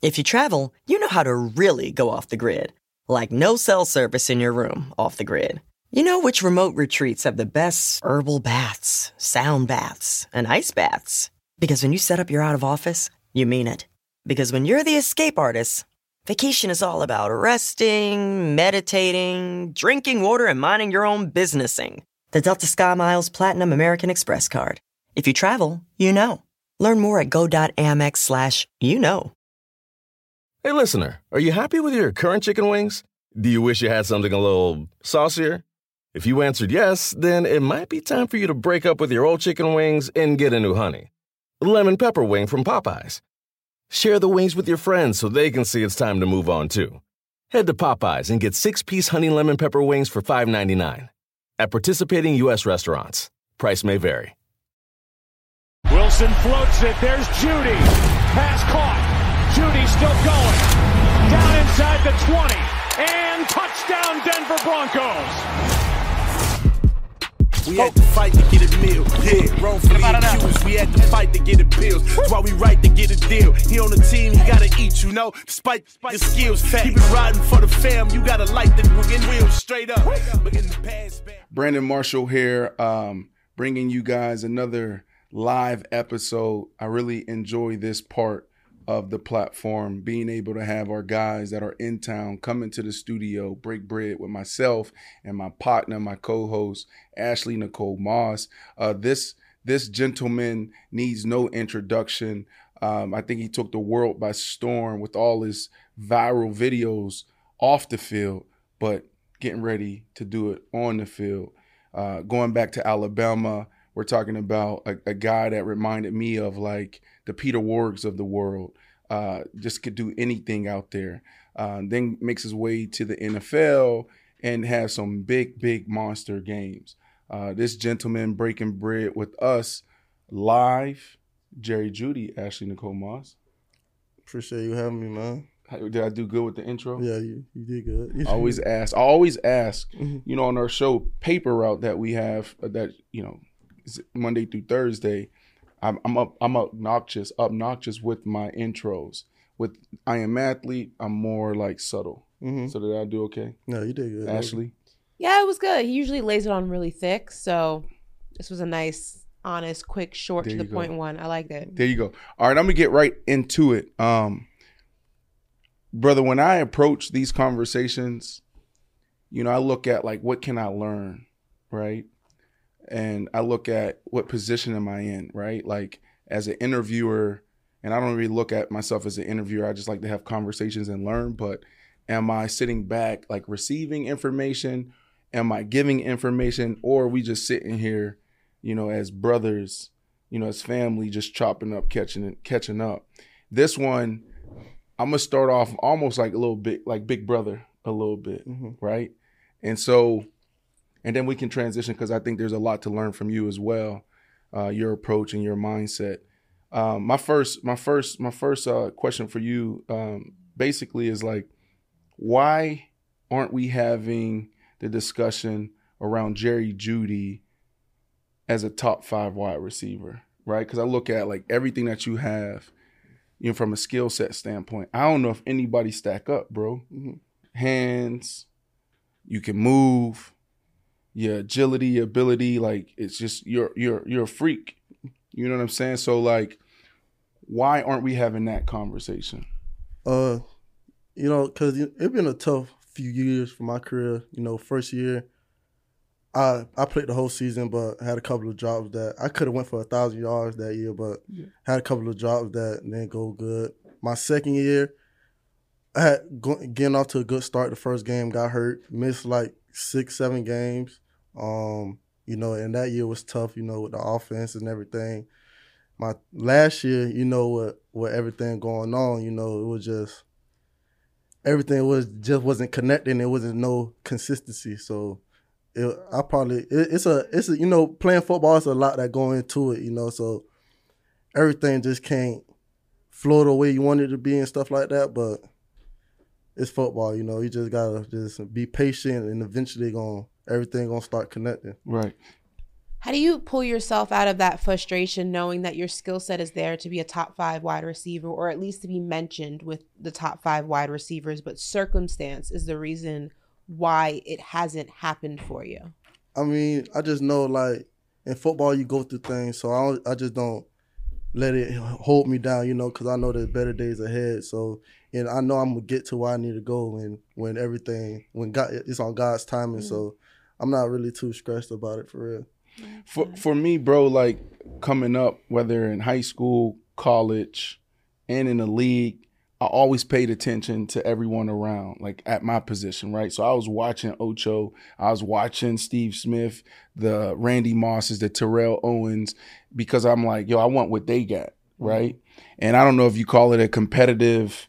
If you travel, you know how to really go off the grid. Like no cell service in your room off the grid. You know which remote retreats have the best herbal baths, sound baths, and ice baths. Because when you set up your out of office, you mean it. Because when you're the escape artist, vacation is all about resting, meditating, drinking water, and minding your own businessing. The Delta SkyMiles Platinum American Express card. If you travel, you know. Learn more at go.amex/you-know. Hey, listener, are you happy with your current chicken wings? Do you wish you had something a little saucier? If you answered yes, then it might be time for you to break up with your old chicken wings and get a new honey. Lemon pepper wing from Popeyes. Share the wings with your friends so they can see it's time to move on, too. Head to Popeyes and get 6-piece honey lemon pepper wings for $5.99. At participating U.S. restaurants. Price may vary. Wilson floats it. There's Judy. Pass caught. Judy still going. Down inside the 20. And touchdown Denver Broncos. We had to fight to get a meal. Yeah, wrongfully accused. We had to fight to get a pills. That's why we right to get a deal. He on the team, he gotta eat, you know. Despite the skills, keep it riding for the fam. You gotta light the wheels straight up. Brandon Marshall here, bringing you guys another live episode. I really enjoy this part of the platform, being able to have our guys that are in town come into the studio, break bread with myself and my partner, my co-host, Ashley Nicole Moss. This gentleman needs no introduction. I think he took the world by storm with all his viral videos off the field, but getting ready to do it on the field. Going back to Alabama, we're talking about a guy that reminded me of like the Peter Wargs of the world. Just could do anything out there. Then makes his way to the NFL and has some big monster games. This gentleman breaking bread with us live, Jerry Jeudy, Ashley Nicole Moss. Appreciate you having me, man. Did I do good with the intro? Yeah, you did good. I always ask, you know, on our show paper route that we have that, you know, is Monday through Thursday. I'm obnoxious with my intros. With I Am Athlete, I'm more like subtle. Mm-hmm. So did I do okay? No, you did good. Ashley? Yeah, it was good. He usually lays it on really thick, so this was a nice, honest, quick, short, to the point one. I liked it. There you go. All right, I'm gonna get right into it. Brother, when I approach these conversations, you know, I look at like, what can I learn, right? And I look at what position am I in, right? Like as an interviewer, and I don't really look at myself as an interviewer. I just like to have conversations and learn. But am I sitting back, like receiving information? Am I giving information? Or are we just sitting here, you know, as brothers, you know, as family, just chopping up, catching up? This one, I'm going to start off almost like a little bit, like Big Brother a little bit, right? And so... And then we can transition because I think there's a lot to learn from you as well, your approach and your mindset. My first question for you basically is like, why aren't we having the discussion around Jerry Jeudy as a top 5 wide receiver, right? Because I look at like everything that you have, you know, from a skill set standpoint. I don't know if anybody stack up, bro. Hands, you can move. Your agility, your ability, like it's just you're a freak. You know what I'm saying? So like, why aren't we having that conversation? You know, because it's been a tough few years for my career. You know, first year, I played the whole season, but had a couple of jobs that I could have went for 1,000 yards that year, but had a couple of jobs that didn't go good. My second year, I had getting off to a good start. The first game, got hurt, missed like 6-7 games. You know, and that year was tough, you know, with the offense and everything. My last year, you know, with everything going on, you know, it was just everything wasn't connecting. There wasn't no consistency. So it's a you know, playing football is a lot that go into it, you know, so everything just can't flow the way you want it to be and stuff like that, but it's football, you know. You just gotta just be patient and eventually everything gonna start connecting. Right. How do you pull yourself out of that frustration knowing that your skill set is there to be a top 5 wide receiver, or at least to be mentioned with the top 5 wide receivers, but circumstance is the reason why it hasn't happened for you? I mean, I just know, like, in football you go through things, so I just don't let it hold me down, because I know there's better days ahead. So, and I know I'm going to get to where I need to go when God, it's on God's timing. So I'm not really too stressed about it, for real. For me, bro, like coming up, whether in high school, college, and in the league, I always paid attention to everyone around, like at my position, right? So I was watching Ocho, I was watching Steve Smith, the Randy Mosses, the Terrell Owens, because I'm like, yo, I want what they got, right? And I don't know if you call it a competitive,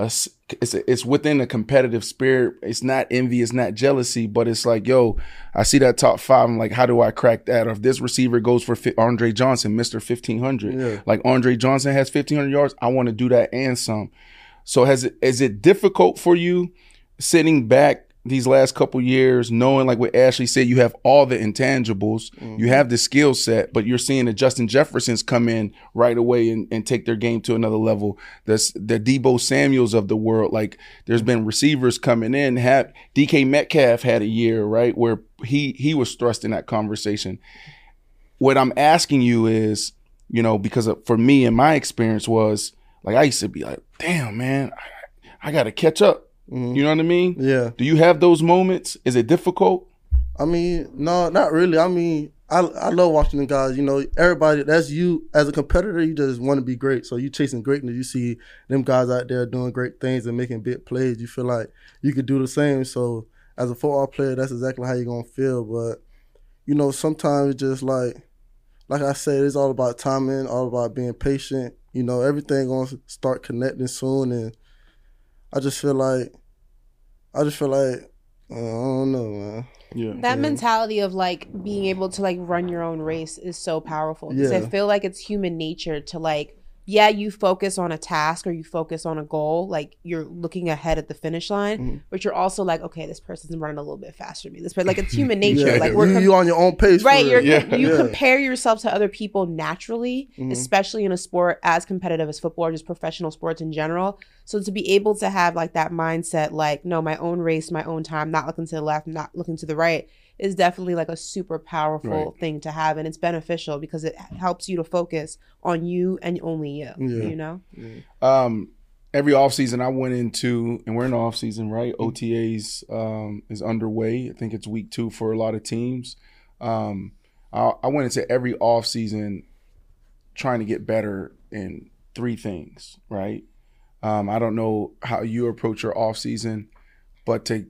it's within a competitive spirit. It's not envy, it's not jealousy, but it's like, yo, I see that top 5. I'm like, how do I crack that? Or if this receiver goes for Andre Johnson, Mr. 1500, like Andre Johnson has 1,500 yards, I want to do that and some. So is it difficult for you sitting back these last couple years, knowing, like what Ashley said, you have all the intangibles, you have the skill set, but you're seeing the Justin Jeffersons come in right away and take their game to another level. The Deebo Samuels of the world, like there's been receivers coming in. DK Metcalf had a year, right, where he was thrust in that conversation. What I'm asking you is, because for me and my experience was, like, I used to be like, damn, man, I got to catch up. You know what I mean? Yeah. Do you have those moments? Is it difficult? I mean, no, not really. I mean, I love watching the guys. Everybody, that's you. As a competitor, you just want to be great. So you chasing greatness. You see them guys out there doing great things and making big plays. You feel like you could do the same. So as a football player, that's exactly how you're going to feel. But, sometimes it's just like I said, it's all about timing, all about being patient. Everything going to start connecting soon. And I just feel like, I don't know, man. Yeah. That mentality of like being able to like run your own race is so powerful. Because I feel like it's human nature to like, you focus on a task or you focus on a goal, like you're looking ahead at the finish line, but you're also like, okay, this person's running a little bit faster than me. This person, like, it's human nature. Like you on your own pace, right? You compare yourself to other people naturally, especially in a sport as competitive as football or just professional sports in general. So to be able to have like that mindset, like, no, my own race, my own time, not looking to the left, not looking to the right, is definitely like a super powerful thing to have, and it's beneficial because it helps you to focus on you and only you. Every offseason I went into, and we're in the offseason, right? OTAs is underway. I think it's week 2 for a lot of teams. I went into every offseason trying to get better in 3 things, right? I don't know how you approach your offseason, but to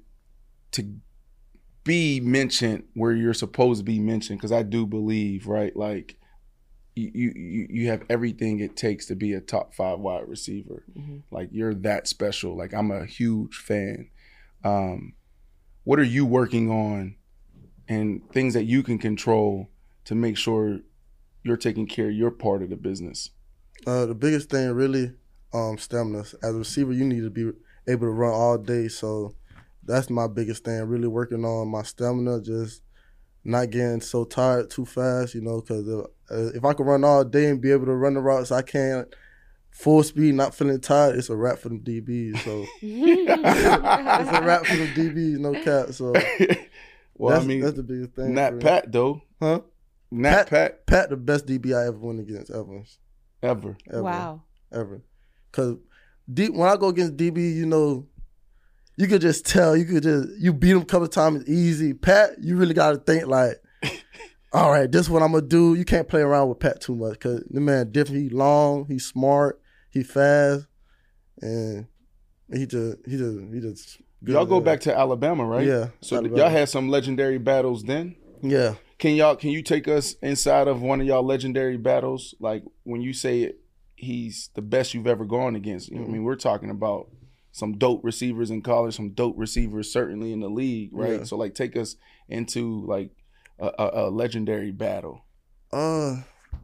be mentioned where you're supposed to be mentioned, because I do believe, right, like you have everything it takes to be a top 5 wide receiver. Like you're that special. Like I'm a huge fan. What are you working on and things that you can control to make sure you're taking care of your part of the business? The biggest thing really, stamina. As a receiver, you need to be able to run all day. So that's my biggest thing, really working on my stamina, just not getting so tired too fast, because if I could run all day and be able to run the routes I can full speed, not feeling tired, it's a wrap for them DBs. So it's a wrap for them DBs, no cap. So that's the biggest thing. Not Pat, though. Huh? Not Pat. Pat, the best DB I ever went against, ever. Wow. Ever. Because when I go against DB, you could just tell, you beat him a couple of times, it's easy. Pat, you really got to think like, all right, this is what I'm going to do. You can't play around with Pat too much because the man different. He's long, he's smart, he's fast, and he just good. Y'all go back to Alabama, right? Yeah. So Alabama. Y'all had some legendary battles then? Yeah. Can you take us inside of one of y'all legendary battles? Like when you say he's the best you've ever gone against, I mean, we're talking about some dope receivers in college, some dope receivers certainly in the league, right? Yeah. So like take us into like a legendary battle. I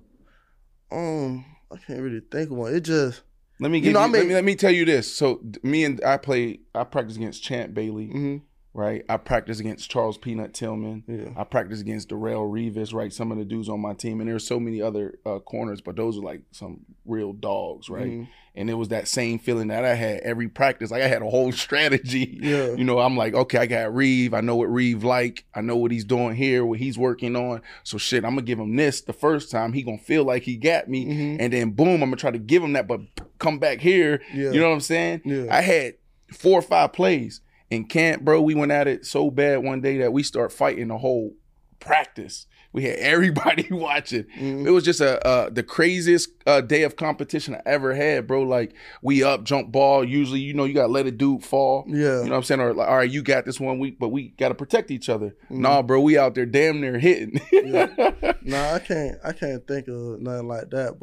can't really think of one. It just let me tell you this. So I practice against Champ Bailey. right? I practice against Charles Peanut Tillman. Yeah. I practice against Darrell Revis, right? Some of the dudes on my team. And there's so many other corners, but those are like some real dogs, right? Mm-hmm. And it was that same feeling that I had every practice. Like I had a whole strategy. Yeah. You know, I'm like, okay, I got Reeve. I know what Reeve like. I know what he's doing here, what he's working on. So shit, I'm going to give him this the first time. He going to feel like he got me. Mm-hmm. And then boom, I'm going to try to give him that, but come back here. Yeah. You know what I'm saying? Yeah. I had 4 or 5 plays. In camp, bro, we went at it so bad one day that we start fighting the whole practice. We had everybody watching. Mm-hmm. It was just the craziest day of competition I ever had, bro. Like, we up, jump ball. Usually, you know, you got to let a dude fall. Yeah. You know what I'm saying? Or like, all right, you got this one week, but we got to protect each other. Mm-hmm. Nah, bro, we out there damn near hitting. Yeah. Nah, I can't think of nothing like that.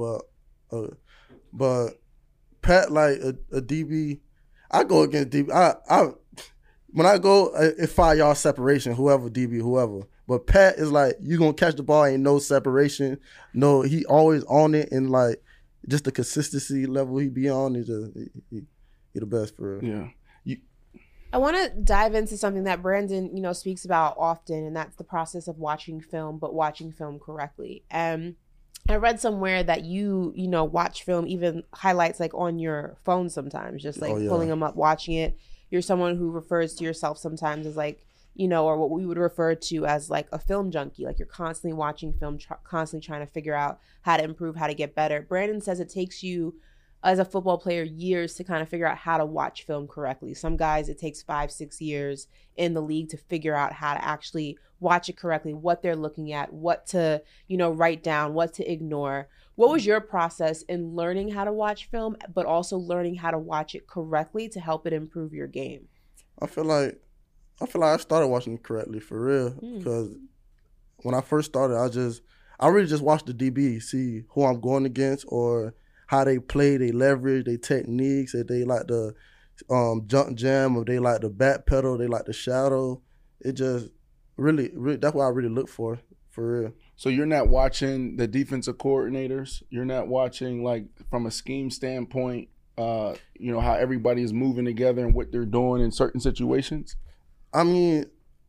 But Pat, like a DB, I go against DB. When I go, it's 5 yard separation, whoever, DB, whoever. But Pat is like, you going to catch the ball, ain't no separation. No, he always on it, and like, just the consistency level he be on, he the best for real. Yeah. I want to dive into something that Brandon, you know, speaks about often, and that's the process of watching film, but watching film correctly. I read somewhere that you know, watch film, even highlights like on your phone sometimes, just like pulling them up, watching it. You're someone who refers to yourself sometimes as like, you know, or what we would refer to as like a film junkie. Like you're constantly watching film, constantly trying to figure out how to improve, how to get better. Brandon says it takes you as a football player years to kind of figure out how to watch film correctly. Some guys, it takes 5-6 years in the league to figure out how to actually watch it correctly, what they're looking at, what to, you know, write down, what to ignore. What was your process in learning how to watch film, but also learning how to watch it correctly to help it improve your game? I feel like I started watching it correctly for real, because when I first started, I really just watched the DB, see who I'm going against or how they play, they leverage, they techniques, if they like the jump jam, or they like the back pedal, they like the shadow. It just really that's what I really look for real. So you're not watching the defensive coordinators. You're not watching, like, from a scheme standpoint, you know, how everybody is moving together and what they're doing in certain situations. I mean,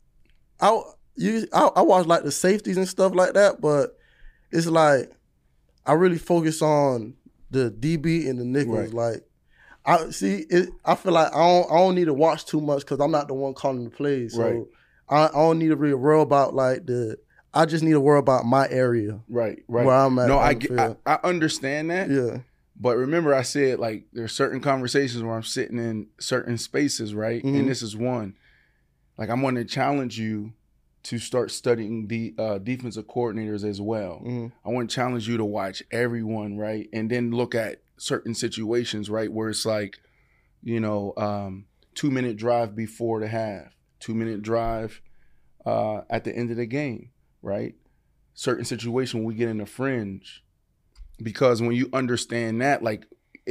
I watch like the safeties and stuff like that, but it's like I really focus on the DB and the nickels. Right. Like I feel like I don't need to watch too much because I'm not the one calling the plays. So Right. I don't need to really worry about like I just need to worry about my area. Right. Where I'm at. No, I I understand that. Yeah. But remember, I said, like, there's certain conversations where I'm sitting in certain spaces, right? Mm-hmm. And this is one. Like, I'm going to challenge you to start studying the defensive coordinators as well. Mm-hmm. I want to challenge you to watch everyone, right? And then look at certain situations, right, where it's like, you know, 2-minute drive before the half, 2-minute drive at the end of the game, right? Certain situation we get in the fringe. Because when you understand that, like,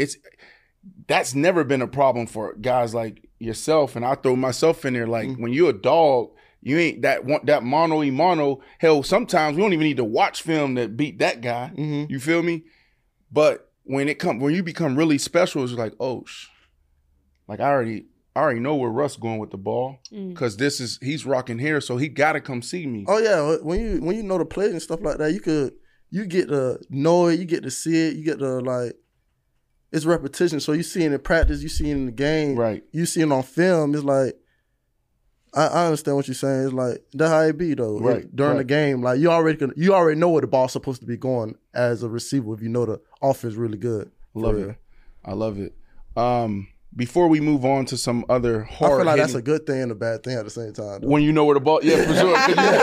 that's never been a problem for guys like yourself, and I throw myself in there. Like, when you're a dog, you ain't that mano. Hell, sometimes we don't even need to watch film that beat that guy. Mm-hmm. You feel me? But when you become really special, it's like, oh, like I already know where Russ going with the ball, because he's rocking here, so he gotta come see me. Oh yeah, when you know the plays and stuff like that, you get to know it, you get to see it, you get to, like, it's repetition. So you see it in practice, you see it in the game, Right. You see it on film. It's like, I understand what you're saying. It's like, that's how it be though. Right. During Right. the game, like you already know where the ball's supposed to be going as a receiver if you know the offense really good. Love it. I love it. Before we move on to some other hard, I feel like that's a good thing and a bad thing at the same time. Though. when you know where the ball, yeah, for sure.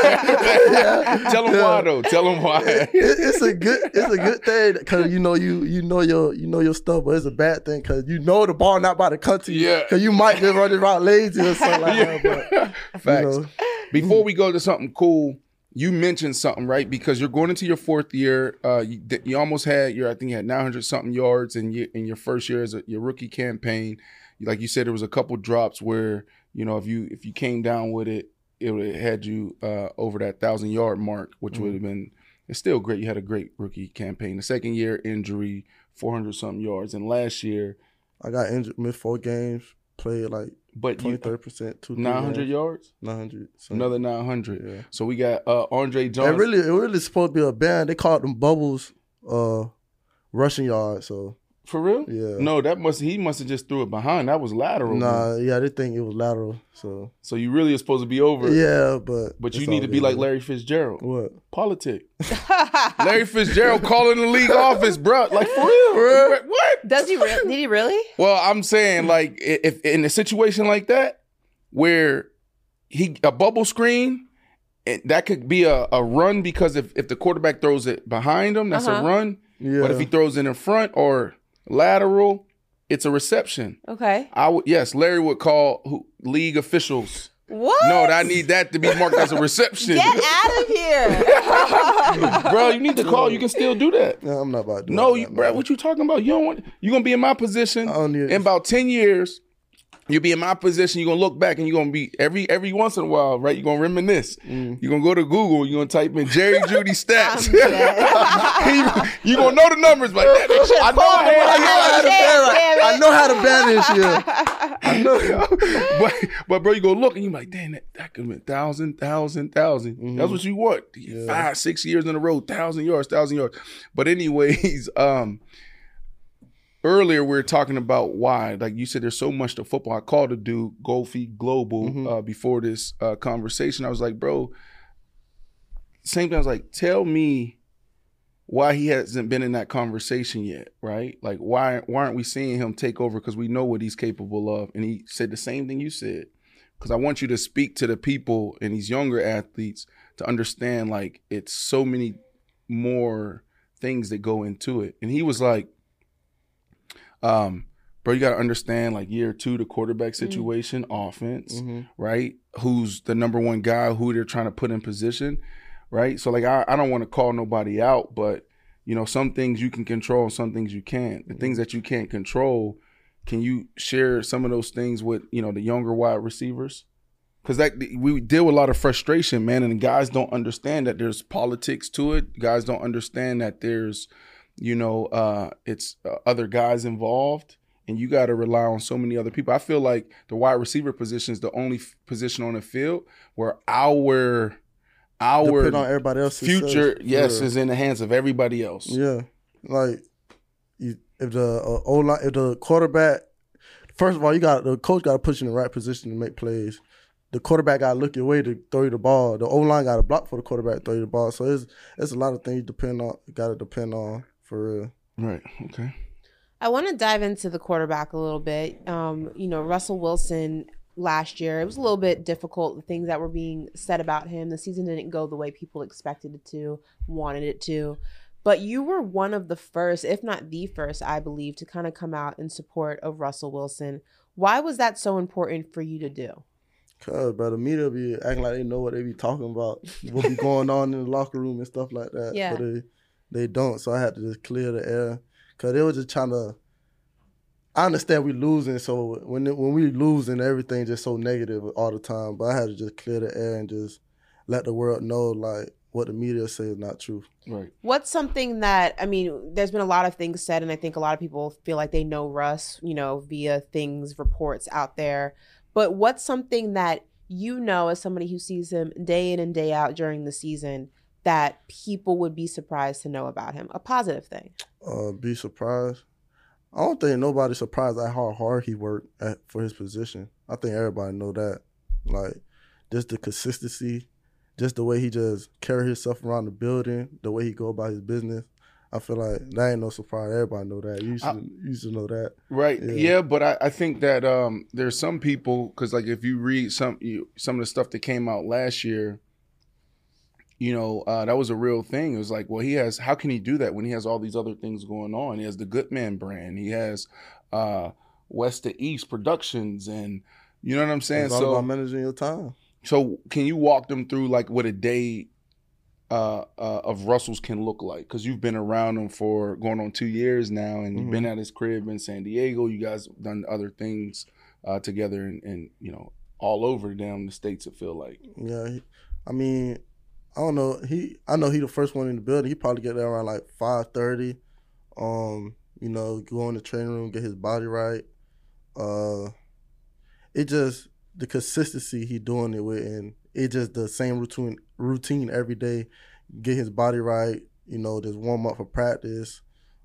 Tell them why though. Tell them why. It's a good thing because you know your stuff, but it's a bad thing because you know the ball not about to come to you. Yeah. Because you might just run it around lazy or something like that. But, Facts. you know. Before we go to something cool, you mentioned something, right? Because you're going into your 4th year. You almost had I think you had 900 something yards in your first year as your rookie campaign. Like you said, there was a couple drops where, you know, if you came down with it, it would have had you over that 1,000-yard mark, which would have been, it's still great. You had a great rookie campaign. The second year, injury, 400 something yards, and last year I got injured, missed 4 games, played like but 20-30%, 900 yards, 900, so. another 900. Yeah. So we got Andre Johnson. It really supposed to be a band. They called them bubbles, rushing yards. So for real? Yeah. No, he must have just threw it behind. That was lateral. Nah, man. yeah, they think it was lateral. So you really are supposed to be over. Yeah, but you need to be like Larry Fitzgerald. What? Politic. Larry Fitzgerald calling the league office, bro. Like for real? What? Does he really? Did he really? Well, I'm saying like if in a situation like that where a bubble screen, that could be a run because if the quarterback throws it behind him, that's a run. Yeah. But if he throws it in front or lateral, it's a reception. Okay. Larry would call league officials. What? No, I need that to be marked as a reception. Get out of here. Bro, you need to call. You can still do that. No, I'm not about to do No, that, bro, what you talking about? You're going to be in my position in about 10 years. You'll be in my position. You're going to look back and you're going to be every once in a while, right? You're going to reminisce. You're going to go to Google. You're going to type in Jerry Jeudy stats. You're going to know the numbers. Like, I know how to ban this year. I know. But bro, you go look and you're like, damn, that could have been 1,000. That's what you want. 5-6 years in a row, 1,000 yards. But anyways, earlier we were talking about why, like you said, there's so much to football. I called a dude, Goldfeet Global, before this conversation. I was like, bro, same thing. I was like, tell me why he hasn't been in that conversation yet, right? Like, why aren't we seeing him take over? Because we know what he's capable of. And he said the same thing you said. Because I want you to speak to the people and these younger athletes to understand, like, it's so many more things that go into it. And he was like, bro, you got to understand, like, year 2, the quarterback situation, offense, right? Who's the number one guy, who they're trying to put in position, right? So, like, I don't want to call nobody out, but, you know, some things you can control and some things you can't. The things that you can't control, can you share some of those things with, you know, the younger wide receivers? Because we deal with a lot of frustration, man, and the guys don't understand that there's politics to it. Guys don't understand that there's, you know, it's other guys involved, and you got to rely on so many other people. I feel like the wide receiver position is the only position on the field where our depend on everybody else's future, is in the hands of everybody else. Yeah, like if the quarterback, first of all, the coach got to put you in the right position to make plays. The quarterback got to look your way to throw you the ball. The O-line got to block for the quarterback to throw you the ball. So it's a lot of things got to depend on. For real. Right. Okay. I want to dive into the quarterback a little bit. You know, Russell Wilson last year, it was a little bit difficult, the things that were being said about him. The season didn't go the way people expected it to, wanted it to. But you were one of the first, if not the first, I believe, to kind of come out in support of Russell Wilson. Why was that so important for you to do? Because, bro, the media be acting like they know what they be talking about, what be going on in the locker room and stuff like that. Yeah. But they don't, so I had to just clear the air. Because they were just trying to, I understand we losing, so when we losing, everything just so negative all the time. But I had to just clear the air and just let the world know, like, what the media say is not true. Right. What's something that, I mean, there's been a lot of things said, and I think a lot of people feel like they know Russ, you know, via reports out there. But what's something that you know as somebody who sees him day in and day out during the season that people would be surprised to know about him? A positive thing. Be surprised? I don't think nobody's surprised at how hard he worked for his position. I think everybody know that. Like, just the consistency, just the way he just carry himself around the building, the way he go about his business. I feel like that ain't no surprise. Everybody know that. You should know that. Right. Yeah, but I think that there's some people, because, like, if you read some of the stuff that came out last year, you know, that was a real thing. It was like, well, how can he do that when he has all these other things going on? He has the Goodman brand. He has West to East Productions, and you know what I'm saying? It's all about managing your time. So can you walk them through, like, what a day of Russell's can look like? Because you've been around him for going on 2 years now, and you've been at his crib in San Diego. You guys have done other things together, and you know, all over down the States, it feel like. Yeah, I mean, I don't know. I know he the first one in the building. He probably get there around like 5:30. You know, go in the training room, get his body right. it just the consistency he doing it with, and it just the same routine every day. Get his body right, just warm up for practice.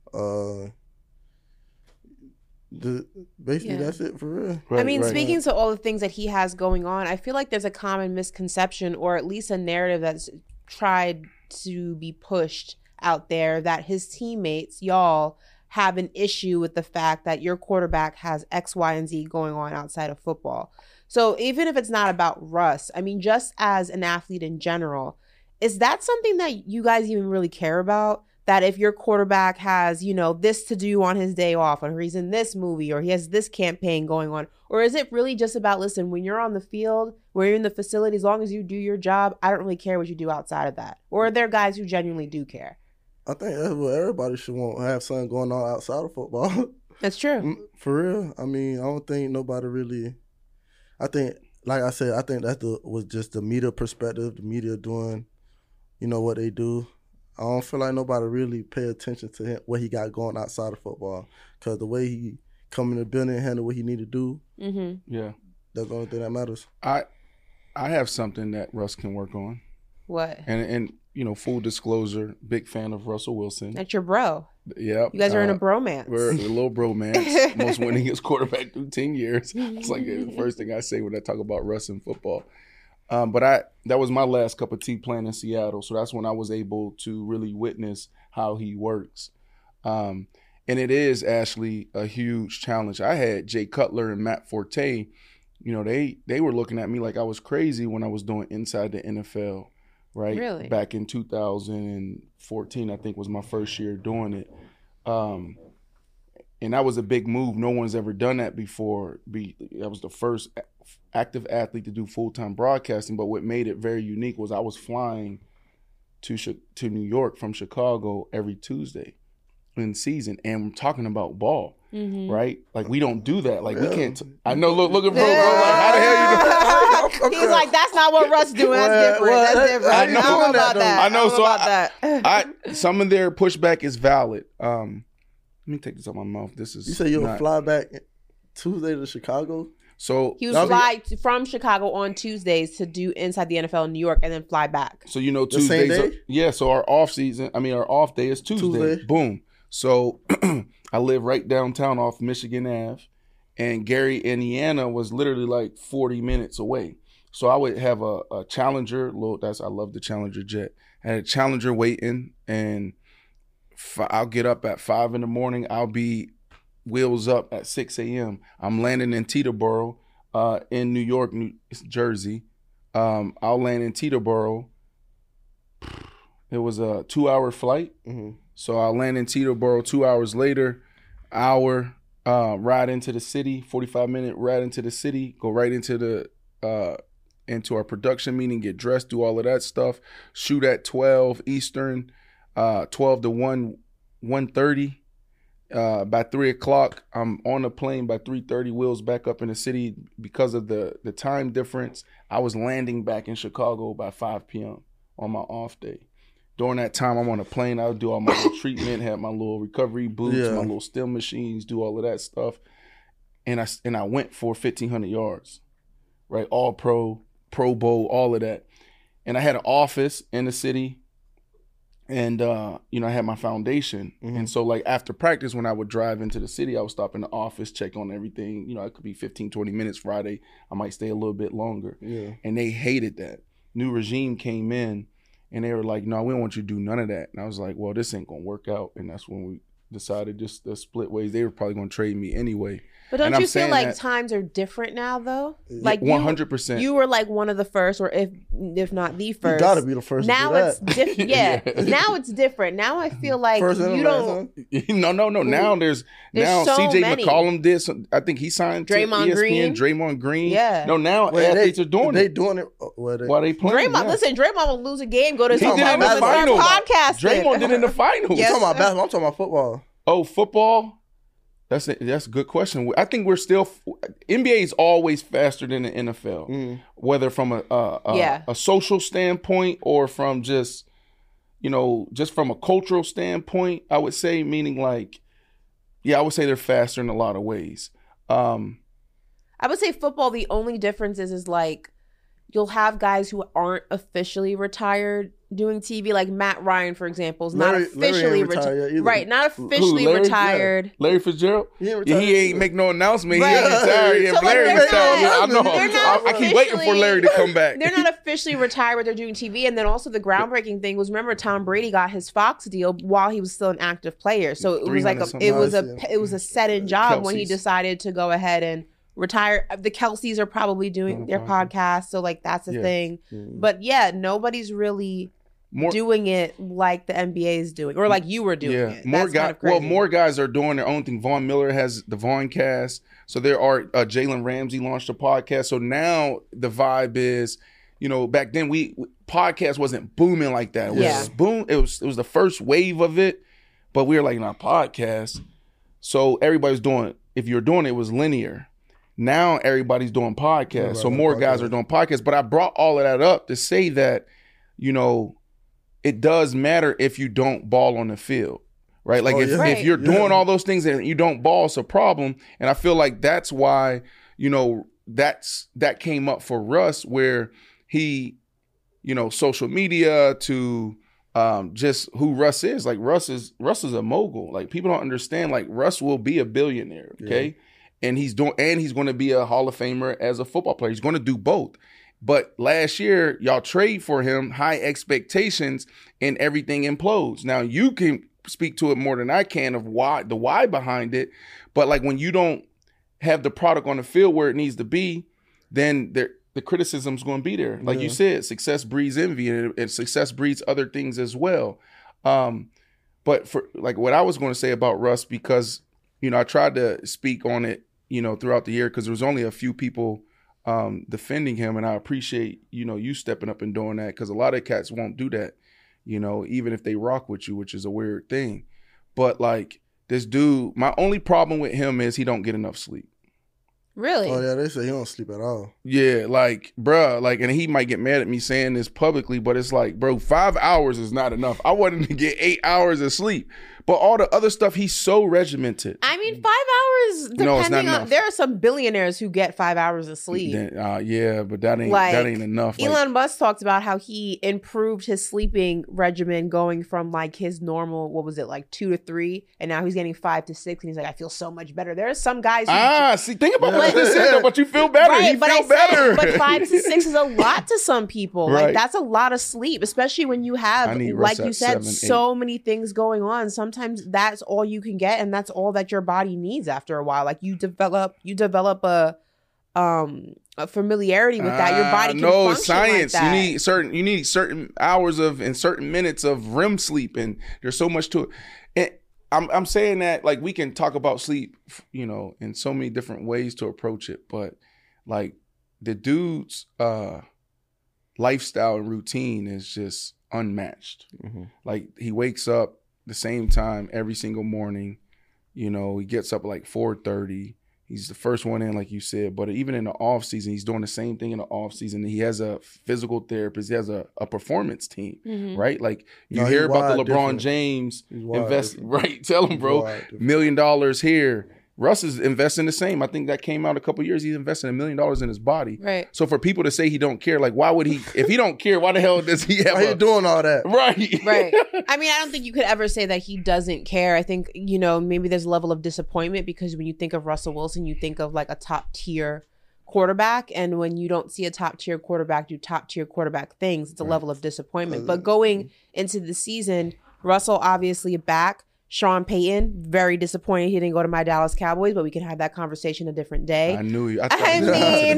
Basically, that's it for real. Right, I mean, speaking to all the things that he has going on, I feel like there's a common misconception, or at least a narrative that's tried to be pushed out there, that his teammates, y'all, have an issue with the fact that your quarterback has X, Y, and Z going on outside of football. So even if it's not about Russ, I mean, just as an athlete in general, is that something that you guys even really care about? That if your quarterback has, this to do on his day off, or he's in this movie, or he has this campaign going on, or is it really just about, listen, when you're on the field, when you're in the facility, as long as you do your job, I don't really care what you do outside of that? Or are there guys who genuinely do care? I think that's what everybody should want, have something going on outside of football. That's true. For real. I mean, I don't think nobody really, I think, like I said, I think that was just the media perspective, the media doing, what they do. I don't feel like nobody really pay attention to him, what he got going outside of football, because the way he come in the building and handle what he need to do, that's the only thing that matters. I have something that Russ can work on. What? And full disclosure, big fan of Russell Wilson. That's your bro. Yep. You guys are in a bromance. We're a little bromance. Most winningest quarterback through 10 years. It's like the first thing I say when I talk about Russ in football. But that was my last cup of tea playing in Seattle. So that's when I was able to really witness how he works. And it is, Ashley, a huge challenge. I had Jay Cutler and Matt Forte. They were looking at me like I was crazy when I was doing Inside the NFL, right? Really? Back in 2014, I think, was my first year doing it. And that was a big move. No one's ever done that before. I was the first active athlete to do full-time broadcasting, but what made it very unique was I was flying to New York from Chicago every Tuesday in season, and we're talking about ball, right? Like, we don't do that. Like, we can't. I know. Look at bro. Like, how the hell you? He's like, that's not what Russ doing. That's different. That's different. I know about that. I know. So I some of their pushback is valid. Let me take this out my mouth. This is. You say you'll fly back Tuesday to Chicago? So he would fly from Chicago on Tuesdays to do Inside the NFL in New York, and then fly back. So Tuesdays. So our off day is Tuesday. Boom. So I live right downtown off Michigan Ave, and Gary, Indiana was literally like 40 minutes away. So I would have a Challenger. I love the Challenger jet. I had a Challenger waiting, and I'll get up at 5 a.m. I'll be wheels up at 6 a.m. I'm landing in Teterboro, in New York, Jersey. I'll land in Teterboro. It was a 2-hour flight. Mm-hmm. So I'll land in Teterboro 2 hours later, ride into the city, 45-minute ride into the city, go right into into our production meeting, get dressed, do all of that stuff, shoot at 12 Eastern, 12 to 1:30. By 3 o'clock, I'm on the plane. By 3:30, wheels back up in the city. Because of the time difference, I was landing back in Chicago by 5 p.m. on my off day. During that time, I'm on a plane. I'll do all my little treatment, have my little recovery boots, my little stem machines, do all of that stuff. And I went for 1,500 yards, right? All pro bowl, all of that. And I had an office in the city. And, I had my foundation. Mm-hmm. And so, like, after practice, when I would drive into the city, I would stop in the office, check on everything. It could be 15, 20 minutes Friday. I might stay a little bit longer. Yeah. And they hated that. New regime came in, and they were like, no, we don't want you to do none of that. And I was like, well, this ain't going to work out. And that's when we decided just to split ways. They were probably going to trade me anyway. But don't you feel like times are different now, though? Like 100%. You were like one of the first, or if not the first. You gotta be the first. Now it's different. Yeah. Now it's different. Now I feel like you don't. No. Now there's so CJ many. McCollum did. I think he signed Draymond to ESPN. Green. Draymond Green. Yeah. No, now athletes are doing it. They doing it. While they playing. Draymond will lose a game. Go to his home and start podcasting. Draymond did it in the finals. Yes. I'm talking about basketball. I'm talking about football. Oh, football. That's a good question. I think we're still NBA is always faster than the NFL, whether from a social standpoint or from just from a cultural standpoint. I would say, meaning like, I would say they're faster in a lot of ways. I I would say football, the only difference is like you'll have guys who aren't officially retired doing TV, like Matt Ryan, for example, is not officially retired. Right, not officially retired. Yeah. Larry Fitzgerald? He ain't make no announcement. Right. He ain't retired. Yeah, So, like, Larry retired. Yeah, I know. I keep waiting for officially- Larry to come back. They're not officially retired, but they're doing TV. And then also the groundbreaking thing was, remember, Tom Brady got his Fox deal while he was still an active player. So it was like it was a set in job when he decided to go ahead and retire. The Kelseys are probably doing their podcast, so like that's a thing. But yeah, nobody's really doing it like the NBA is doing, or like you were doing it. More guys are doing their own thing. Von Miller has the Von Cast. So there are Jalen Ramsey launched a podcast. So now the vibe is, back then podcast wasn't booming like that. It was boom. It was the first wave of it, but we were like, not podcast. So everybody's doing. If you're doing it, was linear. Now everybody's doing podcasts. So more guys are doing podcasts. But I brought all of that up to say that, it does matter if you don't ball on the field, right? Like if you're doing all those things and you don't ball, it's a problem. And I feel like that's why, that came up for Russ, where he, social media to just who Russ is. Like Russ is a mogul. Like people don't understand. Like Russ will be a billionaire, okay? Yeah. And he's going to be a Hall of Famer as a football player. He's going to do both. But last year, y'all trade for him, high expectations, and everything implodes. Now, you can speak to it more than I can of the why behind it. But like when you don't have the product on the field where it needs to be, then the criticism's going to be there. Like you said, success breeds envy, and success breeds other things as well. But for like what I was going to say about Russ, because, I tried to speak on it, throughout the year, because there was only a few people defending him, and I appreciate you stepping up and doing that, because a lot of cats won't do that, even if they rock with you, which is a weird thing. But like this dude, my only problem with him is he don't get enough sleep. Really? Oh yeah, they say he don't sleep at all. Yeah, like bruh, like, and he might get mad at me saying this publicly, but it's like, bro, 5 hours is not enough. I wanted to get 8 hours of sleep. But all the other stuff, he's so regimented. I mean, 5 hours, depending on, there are some billionaires who get 5 hours of sleep. Yeah, but that ain't enough. Elon Musk talked about how he improved his sleeping regimen, going from like his normal, what was it, like 2 to 3, and now he's getting 5 to 6, and he's like, I feel so much better. There are some guys who think about what you said, but you feel better. Right, he feel better. But 5 to 6 is a lot to some people. Right. Like that's a lot of sleep, especially when you have, like you said, 7, many things going on. Sometimes that's all you can get, and that's all that your body needs after a while. Like you develop a familiarity with that. Your body can function science like that. You need certain hours of and certain minutes of REM sleep, and there's so much to it. And I'm saying that like we can talk about sleep, in so many different ways to approach it, but like the dude's lifestyle and routine is just unmatched. Mm-hmm. Like he wakes up the same time every single morning. He gets up at like 4:30. He's the first one in, like you said. But even in the off season, he's doing the same thing in the off season. He has a physical therapist. He has a performance team, right? Like you hear about the LeBron James invest, right? Tell him, bro, $1 million here. Russ is investing the same. I think that came out a couple of years. He's investing $1 million in his body. Right. So for people to say he don't care, like why would he? If he don't care, why the hell does he have? Why he doing all that? Right. Right. I mean, I don't think you could ever say that he doesn't care. I think maybe there's a level of disappointment, because when you think of Russell Wilson, you think of like a top tier quarterback, and when you don't see a top tier quarterback do top tier quarterback things, it's a level of disappointment. But going into the season, Russell obviously back. Sean Payton, very disappointed he didn't go to my Dallas Cowboys, but we can have that conversation a different day. I knew you. I mean,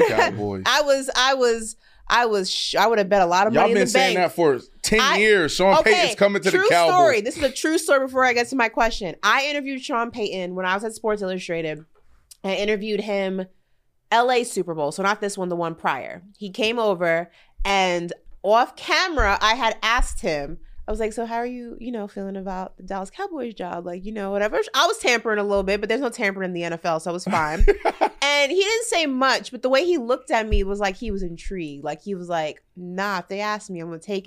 I would have bet a lot of money in the bank. Y'all been saying that for 10 years. Sean Payton's coming to the Cowboys. True story. This is a true story before I get to my question. I interviewed Sean Payton when I was at Sports Illustrated. I interviewed him LA Super Bowl. So not this one, the one prior. He came over, and off camera, I had asked him, I was like, so how are you, feeling about the Dallas Cowboys job? Like, whatever. I was tampering a little bit, but there's no tampering in the NFL, so it was fine. And he didn't say much, but the way he looked at me was like he was intrigued. Like, he was like, nah, if they ask me, I'm going to take it.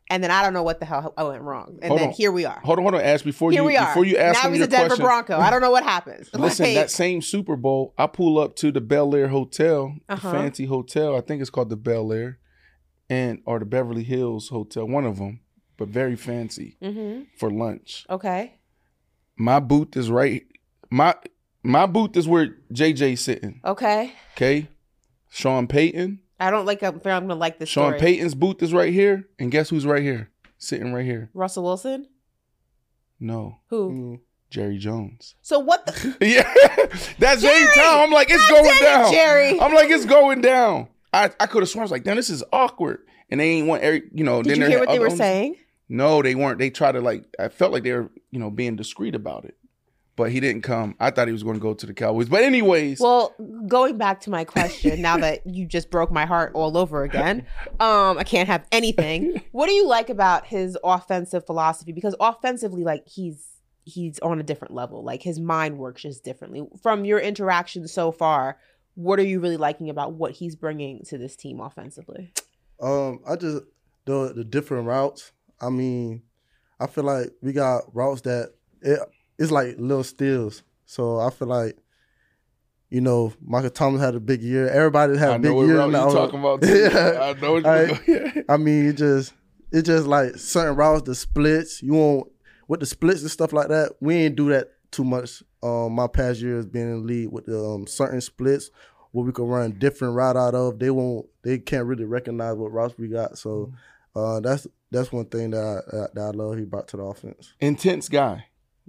And then I don't know what the hell I went wrong. And then here we are. Hold on. Ask before here you we are. Before you ask now him he's your a Denver question. Bronco. I don't know what happens. Listen, that same Super Bowl, I pull up to the Bel Air Hotel, the fancy hotel. I think it's called the Bel Air, or the Beverly Hills Hotel, one of them, but very fancy for lunch. Okay. My booth is right. My booth is where JJ's sitting. Okay. Okay. Sean Payton. I don't like. I'm gonna like this. Sean story. Payton's booth is right here, and guess who's right here? Sitting right here. Russell Wilson? No. Who? Jerry Jones. So what the? Yeah, that's Jerry Time. I'm like, it's going down. Jerry. I'm like, it's going down. I could have sworn I was like, damn, this is awkward. And they ain't want, Did you hear what they were saying? No, they weren't. They tried to I felt like they were, being discreet about it. But he didn't come. I thought he was going to go to the Cowboys. But anyways. Well, going back to my question, now that you just broke my heart all over again, I can't have anything. What do you like about his offensive philosophy? Because offensively, he's on a different level. Like, his mind works just differently. From your interaction so far, what are you really liking about what he's bringing to this team offensively? I just, the different routes. I mean, I feel like we got routes that it's like little steals. So I feel like, Michael Thomas had a big year. Everybody had a big year. I know what route you talking about too. Yeah. I know what you're I mean, it's just like certain routes, the splits. You won't, with the splits and stuff like that, we ain't do that too much. My past years being in the league with the certain splits where we can run different route out of. They can't really recognize what routes we got. So that's one thing that I love he brought to the offense. Intense guy.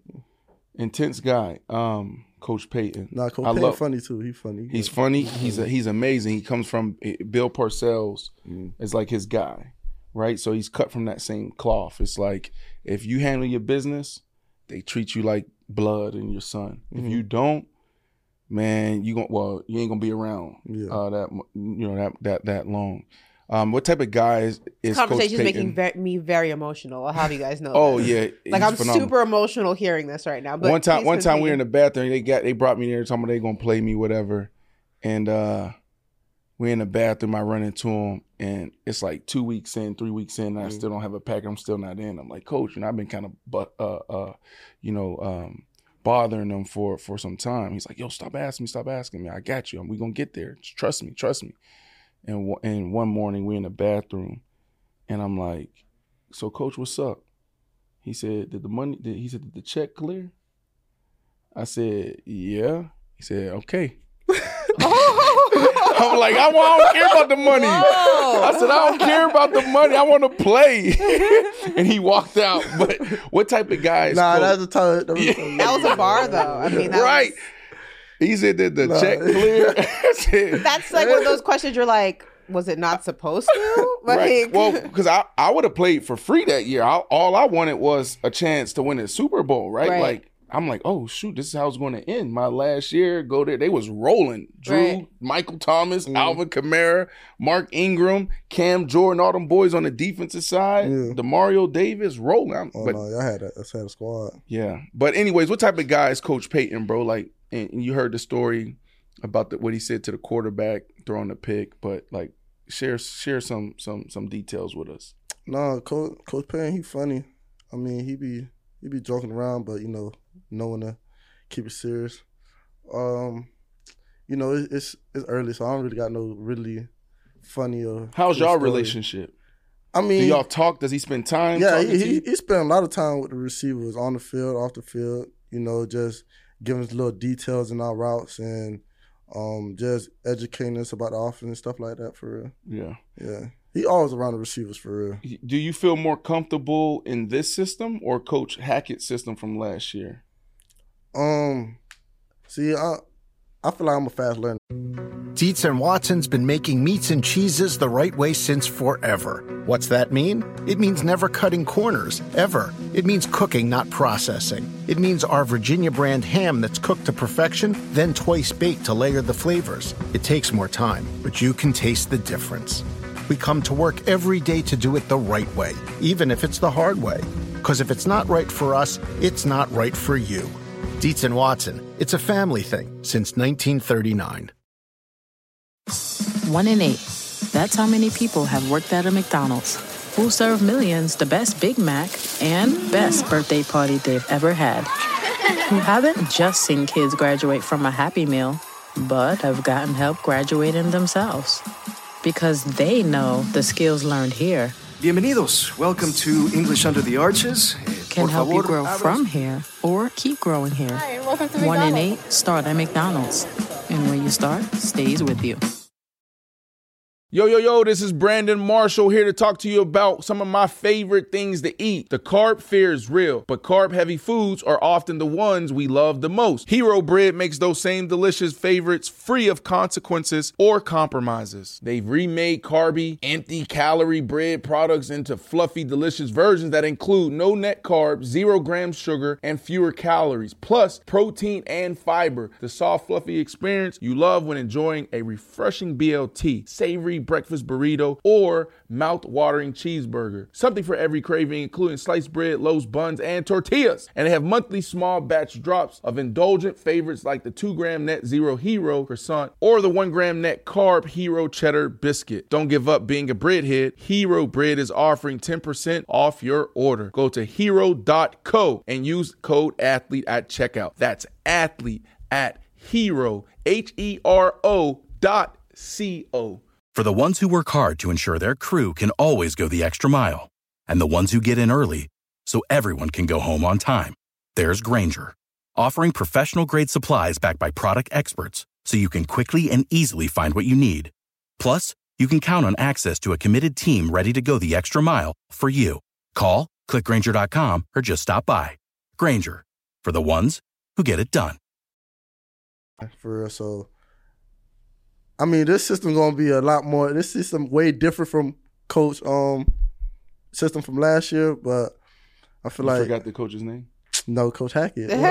Coach Payton. Nah, Coach Payton funny too. He's funny. He's funny. He's amazing. He comes from Bill Parcells is like his guy, right? So he's cut from that same cloth. It's like if you handle your business, they treat you like blood and your son. If you don't, man, you ain't gonna be around that long. What type of guy is conversation Coach is making me very emotional. I'll have you guys know. Oh that. Yeah, like I'm phenomenal. Super emotional hearing this right now. But one time we were in the bathroom. They brought me there, talking about they gonna play me, whatever. And we're in the bathroom. I run into him, and it's like 2 weeks in, 3 weeks in, and I still don't have a pack. I'm still not in. I'm like, Coach, I've been kind of bothering them for some time. He's like, yo, stop asking me. I got you. We gonna get there. Just trust me. And one morning we're in the bathroom, and I'm like, so Coach, what's up? He said, did the check clear? I said, yeah. He said, okay. I'm like, I don't care about the money. Whoa. I said, I don't care about the money. I want to play. And he walked out. But what type of guy is Coach? That's a time. That was a bar, though. I mean, right. He said, did the check clear? That's like one of those questions you're like, was it not supposed to? Like, right. Well, because I would have played for free that year. All I wanted was a chance to win a Super Bowl, right? Like, I'm like, oh, shoot, this is how it's going to end. My last year, go there. They was rolling. Drew, Michael Thomas, Alvin Kamara, Mark Ingram, Cam Jordan, all them boys on the defensive side. DeMario Davis, rolling. No, I had a squad. Yeah. But anyways, what type of guy is Coach Payton, bro? Like, and you heard the story about what he said to the quarterback throwing the pick, but like share some details with us. No, Coach Payton, he funny. I mean, he be joking around, but knowing to keep it serious. It's early, so I don't really got no really funny or. How's y'all story. Relationship? I mean, do y'all talk? Does he spend time? Yeah, he spent a lot of time with the receivers on the field, off the field. Just giving us little details in our routes and just educating us about the offense and stuff like that. For real. Yeah. He always around the receivers for real. Do you feel more comfortable in this system or Coach Hackett's system from last year? See, I feel like I'm a fast learner. Dietz & Watson's been making meats and cheeses the right way since forever. What's that mean? It means never cutting corners, ever. It means cooking, not processing. It means our Virginia brand ham that's cooked to perfection, then twice baked to layer the flavors. It takes more time, but you can taste the difference. We come to work every day to do it the right way, even if it's the hard way. Because if it's not right for us, it's not right for you. Dietz & Watson, it's a family thing since 1939. 1 in 8. That's how many people have worked at a McDonald's. who serve millions the best Big Mac and best birthday party they've ever had. Who haven't just seen kids graduate from a Happy Meal, but have gotten help graduating themselves. Because they know the skills learned here Bienvenidos. Welcome to English Under the Arches. can help you grow from here or keep growing here. Hi, and welcome to 1 in McDonald's. 8 start at McDonald's. And when you start, stays with you. Yo, this is Brandon Marshall here to talk to you about some of my favorite things to eat. The carb fear is real, but carb-heavy foods are often the ones we love the most. Hero Bread makes those same delicious favorites free of consequences or compromises. They've remade carby, empty-calorie bread products into fluffy, delicious versions that include no net carbs, 0 grams sugar, and fewer calories, plus protein and fiber. The soft, fluffy experience you love when enjoying a refreshing BLT, savory breakfast burrito, or mouth-watering cheeseburger. Something for every craving, including sliced bread, loaves, buns, and tortillas. And they have monthly small batch drops of indulgent favorites like the 2-gram net Zero Hero croissant or the 1-gram net carb Hero cheddar biscuit. Don't give up being a breadhead. Hero Bread is offering 10% off your order. Go to hero.co and use code ATHLETE at checkout. That's athlete at hero, HERO.co. For the ones who work hard to ensure their crew can always go the extra mile, and the ones who get in early so everyone can go home on time, there's Grainger, offering professional-grade supplies backed by product experts so you can quickly and easily find what you need. Plus, you can count on access to a committed team ready to go the extra mile for you. Call, click Grainger.com, or just stop by. Grainger, for the ones who get it done. For real, so I mean, this system gonna be a lot more. This system way different from coach system from last year, but I feel like forgot the coach's name. No, Coach Hackett. Set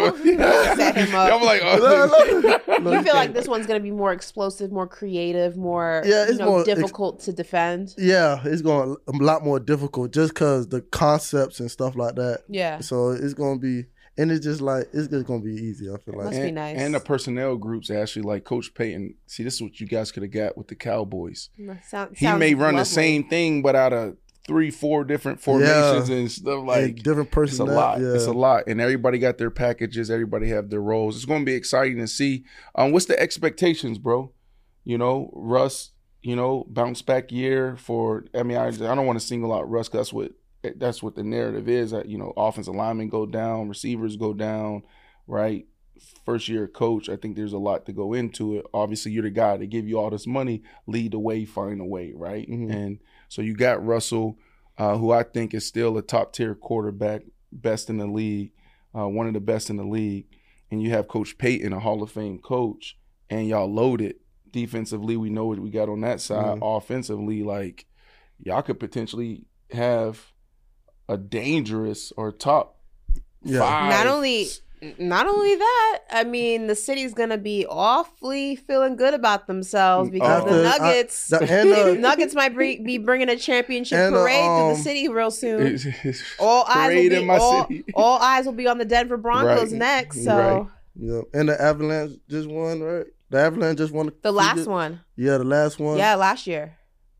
him up. I'm like, You feel like this one's gonna be more explosive, more creative, more more difficult to defend. Yeah, it's going a lot more difficult just because the concepts and stuff like that. Yeah. So it's gonna be. And it's just like, it's just going to be easy, I feel like. Must be nice. And the personnel groups actually, like Coach Payton, see, this is what you guys could have got with the Cowboys. He may run the same thing, but out of 3-4 different formations and stuff like. And different personnel. It's a lot. Yeah. It's a lot. And everybody got their packages. Everybody have their roles. It's going to be exciting to see. What's the expectations, bro? You know, Russ, bounce back year for, I don't want to single out Russ because that's what the narrative is. That offensive linemen go down, receivers go down, right? First year coach, I think there's a lot to go into it. Obviously, you're the guy to give you all this money, lead the way, find a way, right? Mm-hmm. And so you got Russell, who I think is still a top tier quarterback, best in the league, one of the best in the league. And you have Coach Payton, a Hall of Fame coach, and y'all loaded defensively. We know what we got on that side. Mm-hmm. Offensively, like y'all could potentially have a dangerous or top 5. Not only that, I mean, the city's gonna be awfully feeling good about themselves because the Nuggets might be bringing a championship parade through the city real soon. All eyes will be on the Denver Broncos next. So, and the Avalanche just won, right? The Avalanche just won the last one. Yeah, the last one. Yeah, last year.